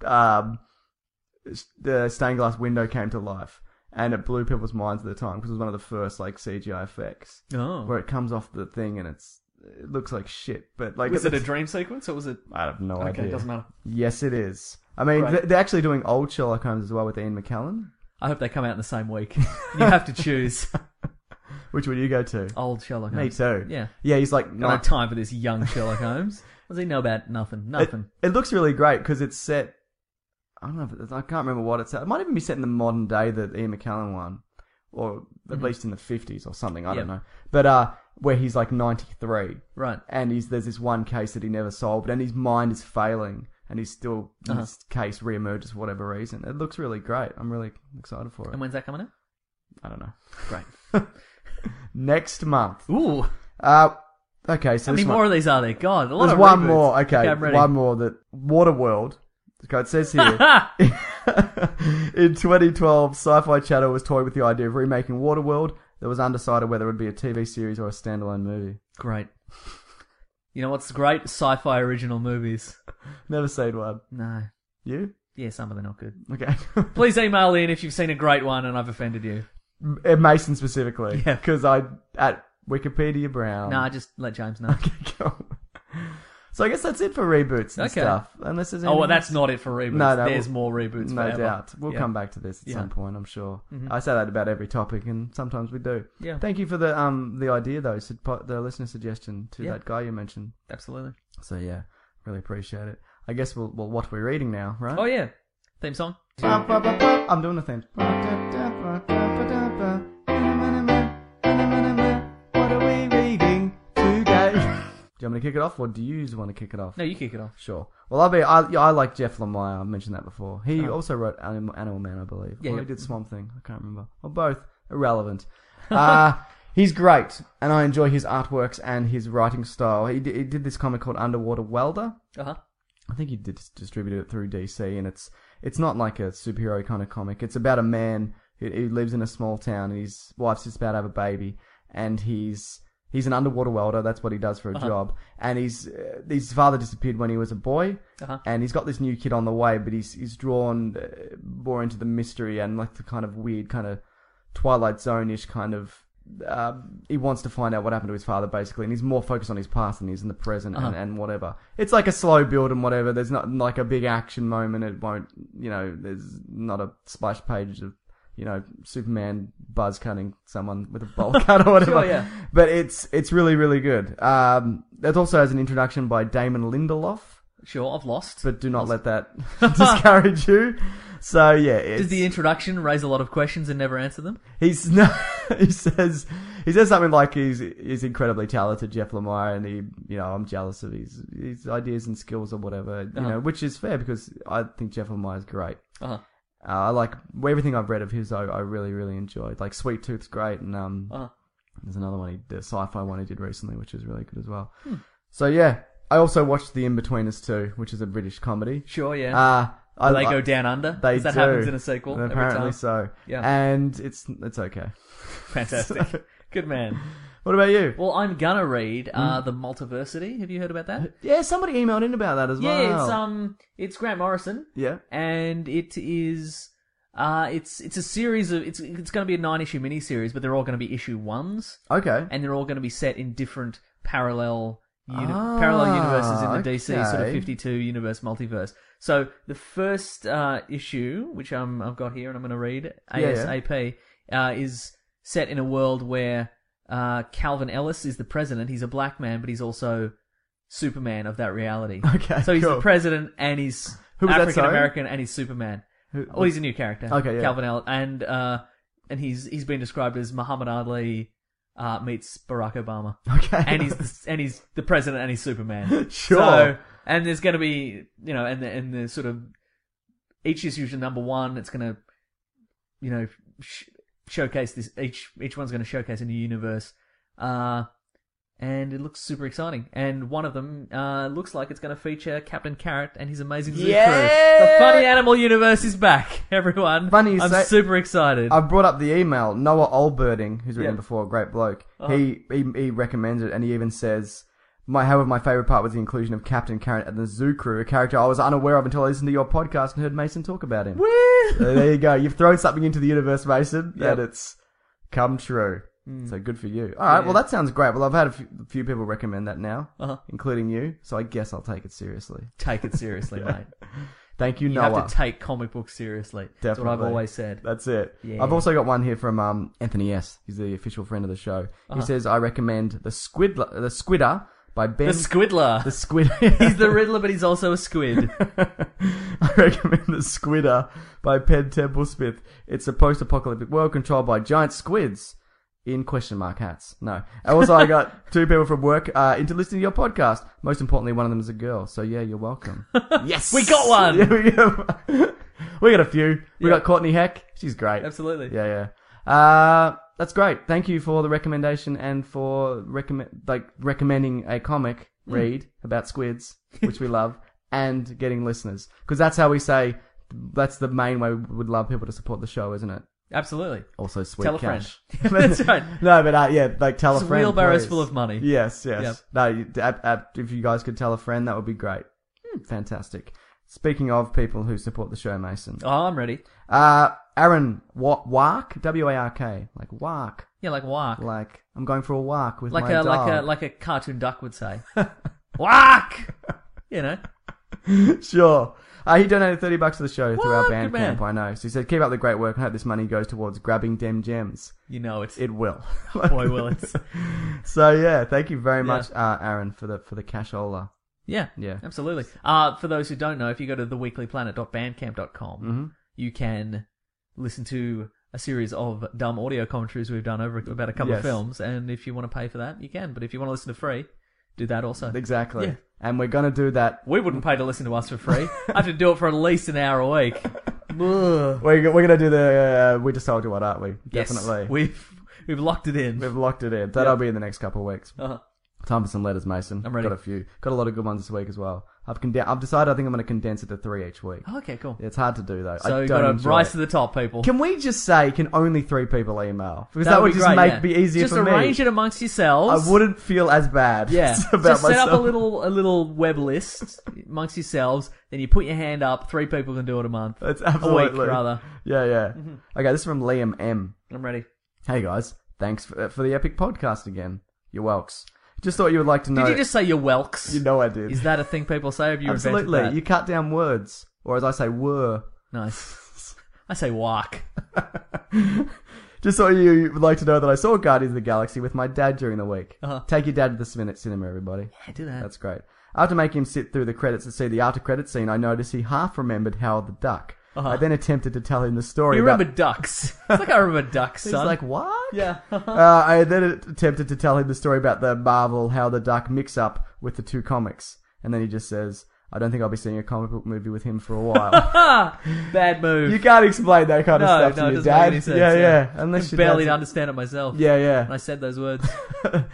the stained glass window came to life, and it blew people's minds at the time because it was one of the first like CGI effects where it comes off the thing and it looks like shit. But like, was it a dream sequence or was it? I have no Okay, idea. it doesn't matter. Yes, it is. I mean, Right. they're actually doing old Sherlock Holmes as well with Ian McKellen. I hope they come out in the same week. You have to choose. Which would you go to? Old Sherlock Me Holmes. too. Yeah. Yeah, he's like Don't have time for this young Sherlock Holmes. What does he know about nothing? Nothing. It looks really great because it's set. I don't know. I can't remember what it's set. It might even be set in the modern day, the Ian McKellen one, or at least in the 50s or something. I don't know. But where he's like 93, Right. and there's this one case that he never solved, and his mind is failing, and he's still this case reemerges for whatever reason. It looks really great. I'm really excited for it. And when's that coming out? I don't know. Great. Next month. Ooh. Okay, so How many this more one, of these are there? God, a lot there's of one reboots. more. Okay, I'm ready. one more. That Waterworld. Okay, it says here in 2012, Sci-Fi Channel was toying with the idea of remaking Waterworld. That was undecided whether it would be a TV series or a standalone movie. Great. You know what's great? Sci-fi original movies. Never seen one. No. You? Yeah, some of them are not good. Okay. Please email in if you've seen a great one and I've offended you. Mason specifically. Yeah. Because at Wikipedia Brown. No, just let James know. Okay, cool. So I guess that's it for reboots and Okay. stuff. Unless there's Oh, well, anything that's else. not it for reboots. No, There's we'll- more reboots No forever. doubt. We'll Yeah. come back to this at Yeah. some point, I'm sure. Mhm. I say that about every topic, and sometimes we do. Yeah. Thank you for the idea, though, the listener suggestion to Yeah. that guy you mentioned. Absolutely. So, yeah, really appreciate it. I guess we'll what we're reading now, right? Oh, yeah. Theme song. I'm doing the theme. What are we reading today? Do you want me to kick it off, or do you want to kick it off? No, you kick it off. Sure. Well, I like Jeff Lemire. I've mentioned that before. He also wrote Animal Man, I believe. Yeah, Or yeah. he did Swamp Thing. I can't remember. Or both. Irrelevant. He's great, and I enjoy his artworks and his writing style. He did this comic called Underwater Welder. Uh-huh. I think he did distribute it through DC, and it's not like a superhero kind of comic. It's about a man who lives in a small town, and his wife's just about to have a baby, and he's an underwater welder. That's what he does for a job. And his father disappeared when he was a boy, and he's got this new kid on the way, but he's drawn more into the mystery and like the kind of weird kind of Twilight Zone-ish kind of. He wants to find out what happened to his father, basically, and he's more focused on his past than he is in the present and whatever. It's like a slow build and whatever. There's not like a big action moment. It won't, there's not a splash page of, Superman buzz cutting someone with a bowl cut or whatever. Sure, yeah. But it's really, really good. It also has an introduction by Damon Lindelof, Sure, I've lost. but do not let that discourage you. So yeah, Does the introduction raise a lot of questions and never answer them? he says something like he's incredibly talented, Jeff Lemire, and I'm jealous of his ideas and skills or whatever, which is fair because I think Jeff Lemire is great. I like everything I've read of his. I really, really enjoyed. Like Sweet Tooth's great, and there's another one, the sci-fi one he did recently, which is really good as well. So yeah, I also watched The In-Betweeners too, which is a British comedy. Sure, yeah. Do they go down under? They Because that do. happens in a sequel And every apparently time. so. Yeah. And it's okay. Fantastic. Good man. What about you? Well, I'm gonna read The Multiversity. Have you heard about that? Yeah, somebody emailed in about that as well. Yeah, it's Grant Morrison. Yeah. And it is it's a series of it's going to be a 9-issue miniseries, but they're all going to be issue 1s, Okay. and they're all going to be set in different parallel universes in the DC sort of okay. 52 universe multiverse. So the first issue, which I've got here and I'm going to read ASAP, is set in a world where Calvin Ellis is the president. He's a black man, but he's also Superman of that reality. Okay, so he's cool. the president, and he's Who was that, African American, and he's Superman. Oh, he's a new character. Okay, yeah. Calvin Ellis, and he's been described as Muhammad Ali meets Barack Obama. Okay. And he's the president, and he's Superman. Sure. So, and there's going to be, and the sort of each issue is number 1. It's going to, showcase this. Each one's going to showcase a new universe, and it looks super exciting. And one of them looks like it's going to feature Captain Carrot and his amazing zoo crew. The Funny Animal Universe is back, everyone. Funny you I'm say- super excited. I brought up the email. Noah Olberding, who's written Yeah. before, great bloke. Uh-huh. He recommends it, and he even says, however, my favourite part was the inclusion of Captain Carrot and the Zoo Crew, a character I was unaware of until I listened to your podcast and heard Mason talk about him. Woo! So there you go. You've thrown something into the universe, Mason, Yep. and it's come true. So good for you. All right, well, that sounds great. Well, I've had a few people recommend that now, including you, so I guess I'll take it seriously. Take it seriously, mate. Thank you, You Noah. have to take comic books seriously. That's what I've Definitely. always said. That's it. Yeah. I've also got one here from Anthony S. He's the official friend of the show. He says, I recommend The Squidder by Ben... The Squidler. The Squid... He's the Riddler, but he's also a squid. I recommend The Squidder by Penn Templesmith. It's a post-apocalyptic world controlled by giant squids in question mark hats. No. Also, I got 2 people from work into listening to your podcast. Most importantly, one of them is a girl. So, yeah, you're welcome. Yes! We got one! Yeah, we got a few. We Yeah. got Courtney Heck. She's great. Absolutely. Yeah. That's great. Thank you for the recommendation and for recommending a comic read about squids, which we love, and getting listeners. Because that's how we say, that's the main way we would love people to support the show, isn't it? Absolutely. Also, sweet Tell a cash. friend. That's right. No, but tell It's a friend. wheelbarrows please. full of money. Yes. Yep. No, if you guys could tell a friend, that would be great. Fantastic. Speaking of people who support the show, Mason. Oh, I'm ready. Aaron Wark, W-A-R-K, like walk, Yeah, like walk. like I'm going for a walk with Like my a dog. like a cartoon duck would say. Walk! You know. Sure. He donated $30 to the show through our What? Good man. Bandcamp, I know. So he said, keep up the great work and hope this money goes towards grabbing dem gems. You know it. It will. Boy, will it. So yeah, thank you very much, Aaron, for the cashola. Yeah. Yeah. Absolutely. For those who don't know, if you go to theweeklyplanet.bandcamp.com, you can listen to a series of dumb audio commentaries we've done over about a couple of Yes. films, and if you want to pay for that, you can. But if you want to listen to free, do that also. Exactly. Yeah. And we're gonna do that. We wouldn't pay to listen to us for free. I have to do it for at least an hour a week. We're gonna do the We Just Told You What, aren't we? Yes, Definitely. we've locked it in. We've locked it in. That'll be in the next couple of weeks. Uh-huh. Time for some letters, Mason. I'm ready. Got a few. Got a lot of good ones this week as well. I've decided I think I'm going to condense it to 3 each week. Oh, okay, cool. It's hard to do though. So I you've don't got to enjoy rise it. to the top, people. Can we just say, can only 3 people email? Because That that would would be just great, be easier just for me. arrange it amongst yourselves. I wouldn't feel as bad. Yeah, about just set up myself. a little web list amongst yourselves. Then you put your hand up. 3 people can do it a month. It's a absolutely. week, rather. Yeah. Okay, this is from Liam M. I'm ready. Hey guys, thanks for the epic podcast again. You're welks. Just thought you would like to know. Did you just say your whelks? You know I did. Is that a thing people say? Have you Absolutely. invented that? You cut down words, or as I say, were. Nice. I say walk. Just thought you would like to know that I saw Guardians of the Galaxy with my dad during the week. Uh-huh. Take your dad to the cinema, everybody. Yeah, do that. That's great. After making him sit through the credits to see the after-credits scene, I noticed he half remembered Howard the Duck. Uh-huh. I then attempted to tell him the story You about... remember ducks? It's like I remember ducks, He's son. like, what? yeah. I then attempted to tell him the story about the Marvel Howard the Duck mix-up with the 2 comics. And then he just says, I don't think I'll be seeing a comic book movie with him for a while. Bad move. You can't explain that kind of stuff to it your doesn't dad. make any sense. Yeah. Unless I your barely dad's- understand it myself. Yeah. When I said those words.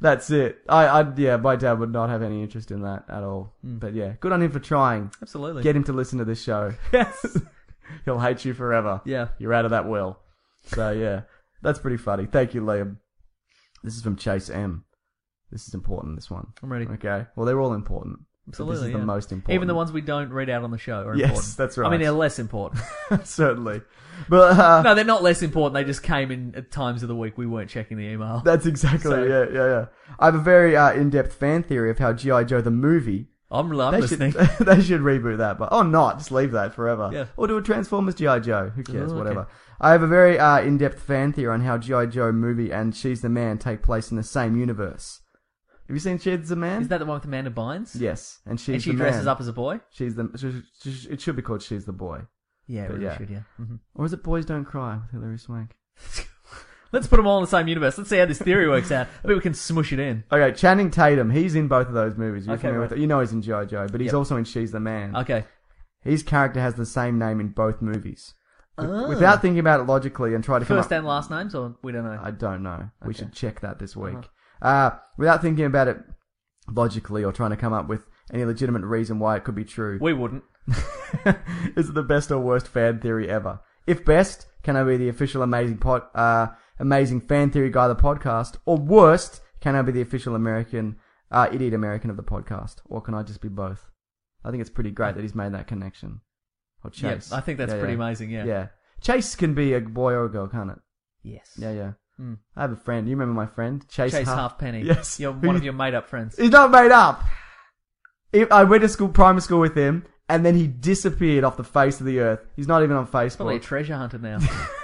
That's it. Yeah, my dad would not have any interest in that at all. But yeah, good on him for trying. Absolutely. Get him to listen to this show. Yes. He'll hate you forever. Yeah. You're out of that will. So yeah, that's pretty funny. Thank you, Liam. This is from Chase M. This is important, this one. I'm ready. Okay. Well, they're all important. Absolutely. But this is the most important. Even the ones we don't read out on the show are Yes, important. that's right. I mean, they're less important. Certainly. But No, they're not less important. They just came in at times of the week we weren't checking the email. that's exactly, yeah. I have a very in-depth fan theory of how G.I. Joe the movie... I'm They listening. they should reboot that, but not. Just leave that forever. Yeah. Or do a Transformers G.I. Joe. Who cares? Oh, okay. Whatever. I have a very in-depth fan theory on how G.I. Joe movie and She's the Man take place in the same universe. Have you seen She's the Man? Is that the one with Amanda Bynes? Yes, and she's And she the dresses man. up as a boy? It should be called She's the Boy. Yeah, it But really yeah. should, yeah. Mm-hmm. Or is it Boys Don't Cry with Hilary Swank? Let's put them all in the same universe. Let's see how this theory works out. I bet we can smush it in. Okay, Channing Tatum. He's in both of those movies. You're Okay, familiar right. with it. You know he's in G.I. Joe, but he's Yep. also in She's the Man. Okay. His character has the same name in both movies. Oh. Without thinking about it logically and try to come First up... and last names, or we don't know? I don't know. We Okay. should check that this week. Without thinking about it logically or trying to come up with any legitimate reason why it could be true. We wouldn't. Is it the best or worst fan theory ever? If best, can I be the official amazing fan theory guy of the podcast? Or worst, can I be the official idiot American of the podcast? Or can I just be both? I think it's pretty great that he's made that connection. Or Chase. Yeah, I think that's pretty amazing, yeah. Yeah. Chase can be a boy or a girl, can't it? Yes. Yeah. I have a friend. You remember my friend? Chase Halfpenny. Yes. You're one of your made-up friends. He's not made up. I went to primary school with him, and then he disappeared off the face of the earth. He's not even on Facebook. Probably a treasure hunter now.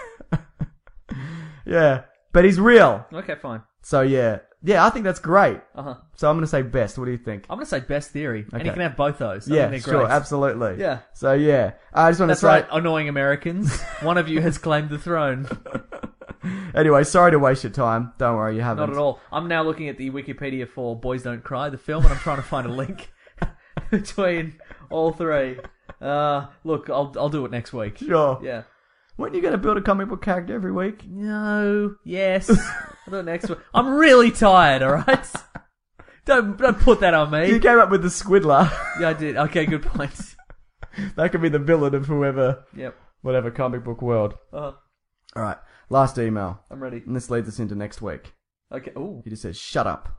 Yeah, but he's real. Okay, fine. So yeah, I think that's great. Uh-huh. So I'm gonna say best. What do you think? I'm going to say best theory, and you Okay. can have both those. I Yeah, think they're sure, great. absolutely. Yeah. So yeah, I just want to That's say. right, annoying Americans. One of you has claimed the throne. Anyway, sorry to waste your time. Don't worry, you haven't. Not at all. I'm now looking at the Wikipedia for Boys Don't Cry, the film, and I'm trying to find a link between all three. Look, I'll do it next week. Sure. Yeah. Weren't you going to build a comic book character every week? No. Yes. I'll do it next week. I'm really tired. All right. Don't put that on me. You came up with the Squiddler. Yeah, I did. Okay, good point. That could be the villain of whoever, Yep. whatever comic book world. Uh-huh. All right, last email, I'm ready. and this leads us into next week. Okay. Ooh. He just says, "Shut up."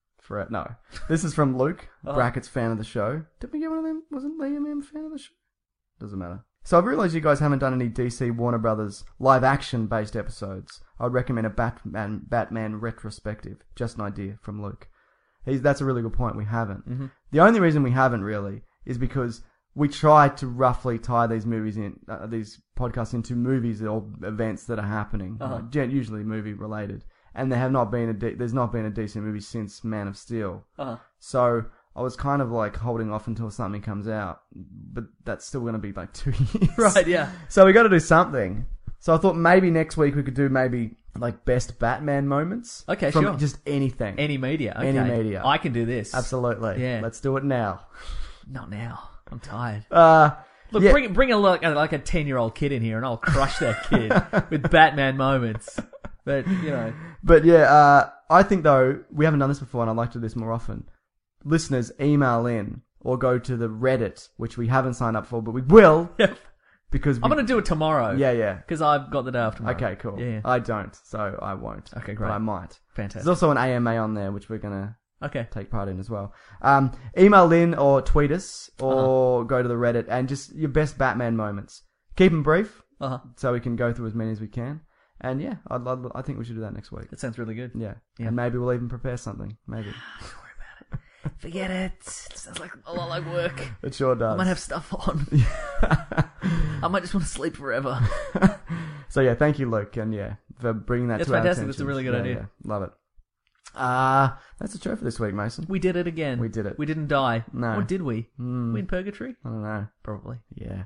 No, this is from Luke, brackets fan of the show. Did we get one of them? Wasn't Liam M fan of the show? Doesn't matter. So I've realised you guys haven't done any DC Warner Brothers live action based episodes. I'd recommend a Batman retrospective. Just an idea from Luke. That's a really good point. We haven't. Mm-hmm. The only reason we haven't really is because we try to roughly tie these movies in, these podcasts into movies or events that are happening, usually movie related. And there have not been there's not been a decent movie since Man of Steel. So I was kind of like holding off until something comes out, but that's still going to be like 2 years. Right, yeah. So we got to do something. So I thought maybe next week we could do maybe like best Batman moments. Okay, from sure. just anything. Any media. Okay. Any media. I can do this. Absolutely. Yeah. Let's do it now. Not now. I'm tired. Look, Look, bring like a 10-year-old kid in here, and I'll crush that kid with Batman moments. But But yeah, I think though we haven't done this before, and I'd like to do this more often. Listeners, email in or go to the Reddit, which we haven't signed up for, but we will because I'm going to do it tomorrow. Yeah. Because I've got the day off tomorrow. Okay, cool. Yeah. I don't, so I won't. Okay, great. But I might. Fantastic. There's also an AMA on there, which we're gonna take part in as well. Email in or tweet us or go to the Reddit and just your best Batman moments. Keep them brief, so we can go through as many as we can. And yeah, I think we should do that next week. That sounds really good. Yeah. And maybe we'll even prepare something. Maybe. Don't worry about it. Forget it. It sounds like a lot like work. It sure does. I might have stuff on. I might just want to sleep forever. So yeah, thank you, Luke, and for bringing that That's to our fantastic. attention. That's a really good idea. Yeah, love it. That's the show for this week, Mason. We did it again. We did it. We didn't die. No. Or did we? We in purgatory? I don't know. Probably. Yeah.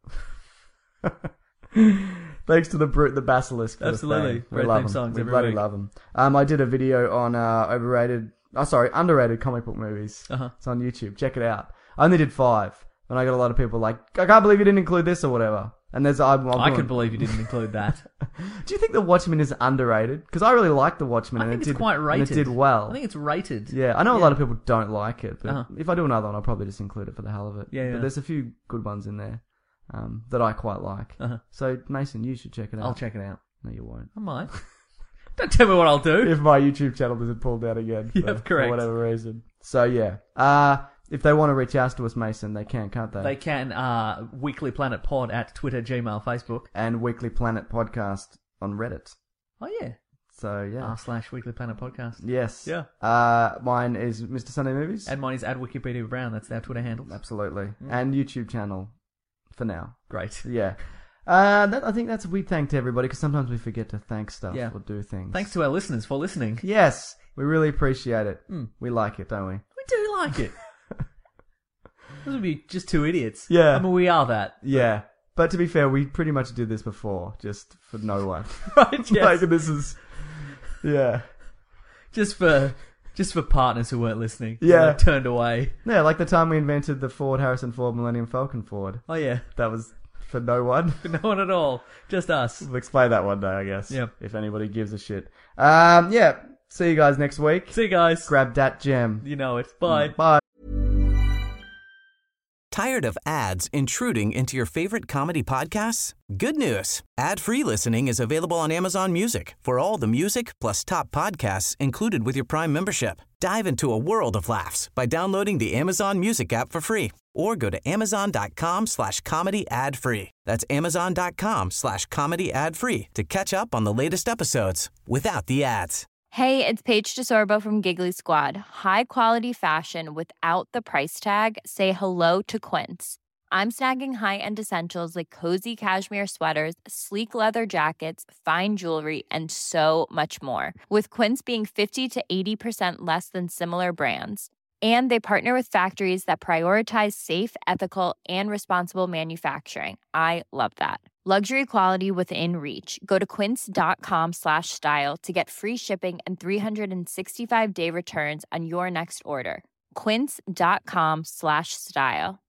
Thanks to the Brute, the Basilisk. For Absolutely. this thing. We Great love theme them. songs We every bloody week. love them. I did a video on underrated comic book movies. It's on YouTube. Check it out. I only did 5. And I got a lot of people like, I can't believe you didn't include this or whatever. And there's I could believe you didn't include that. Do you think The Watchmen is underrated? Because I really like The Watchmen. I think it's quite rated. And it did well. I think it's rated. Yeah, I know a lot of people don't like it, but Uh-huh. if I do another one, I'll probably just include it for the hell of it. Yeah. But there's a few good ones in there that I quite like. Uh-huh. So, Mason, you should check it out. I'll check it out. No, you won't. I might. Don't tell me what I'll do. If my YouTube channel doesn't pull down again. Yep, correct. For whatever reason. So, yeah. If they want to reach out to us, Mason, they can, can't they? They can, Weekly Planet Pod at Twitter, Gmail, Facebook. And Weekly Planet Podcast on Reddit. Oh, yeah. So, yeah. r/Weekly Planet Podcast. Yes. Yeah. Mine is Mr. Sunday Movies. And mine is at Wikipedia Brown. That's our Twitter handle. Absolutely. And YouTube channel for now. Great. Yeah. I think we thanked everybody because sometimes we forget to thank stuff or do things. Thanks to our listeners for listening. Yes. We really appreciate it. We like it, don't we? We do like it. Those would be just two idiots. Yeah. I mean, we are that. Yeah. But to be fair, we pretty much did this before, just for no one. Right, yes. Like, this is... Yeah. Just for partners who weren't listening. Yeah. Who were turned away. Yeah, like the time we invented the Harrison Ford Millennium Falcon Ford. Oh, yeah. That was for no one. For no one at all. Just us. We'll explain that one day, I guess. Yep. If anybody gives a shit. Yeah. See you guys next week. See you guys. Grab that gem. You know it. Bye. Bye. Tired of ads intruding into your favorite comedy podcasts? Good news. Ad-free listening is available on Amazon Music for all the music plus top podcasts included with your Prime membership. Dive into a world of laughs by downloading the Amazon Music app for free or go to amazon.com/comedy ad-free. That's amazon.com/comedy ad-free to catch up on the latest episodes without the ads. Hey, it's Paige DeSorbo from Giggly Squad. High quality fashion without the price tag. Say hello to Quince. I'm snagging high-end essentials like cozy cashmere sweaters, sleek leather jackets, fine jewelry, and so much more. With Quince being 50 to 80% less than similar brands. And they partner with factories that prioritize safe, ethical, and responsible manufacturing. I love that. Luxury quality within reach. Go to quince.com/style to get free shipping and 365-day returns on your next order. Quince.com/style.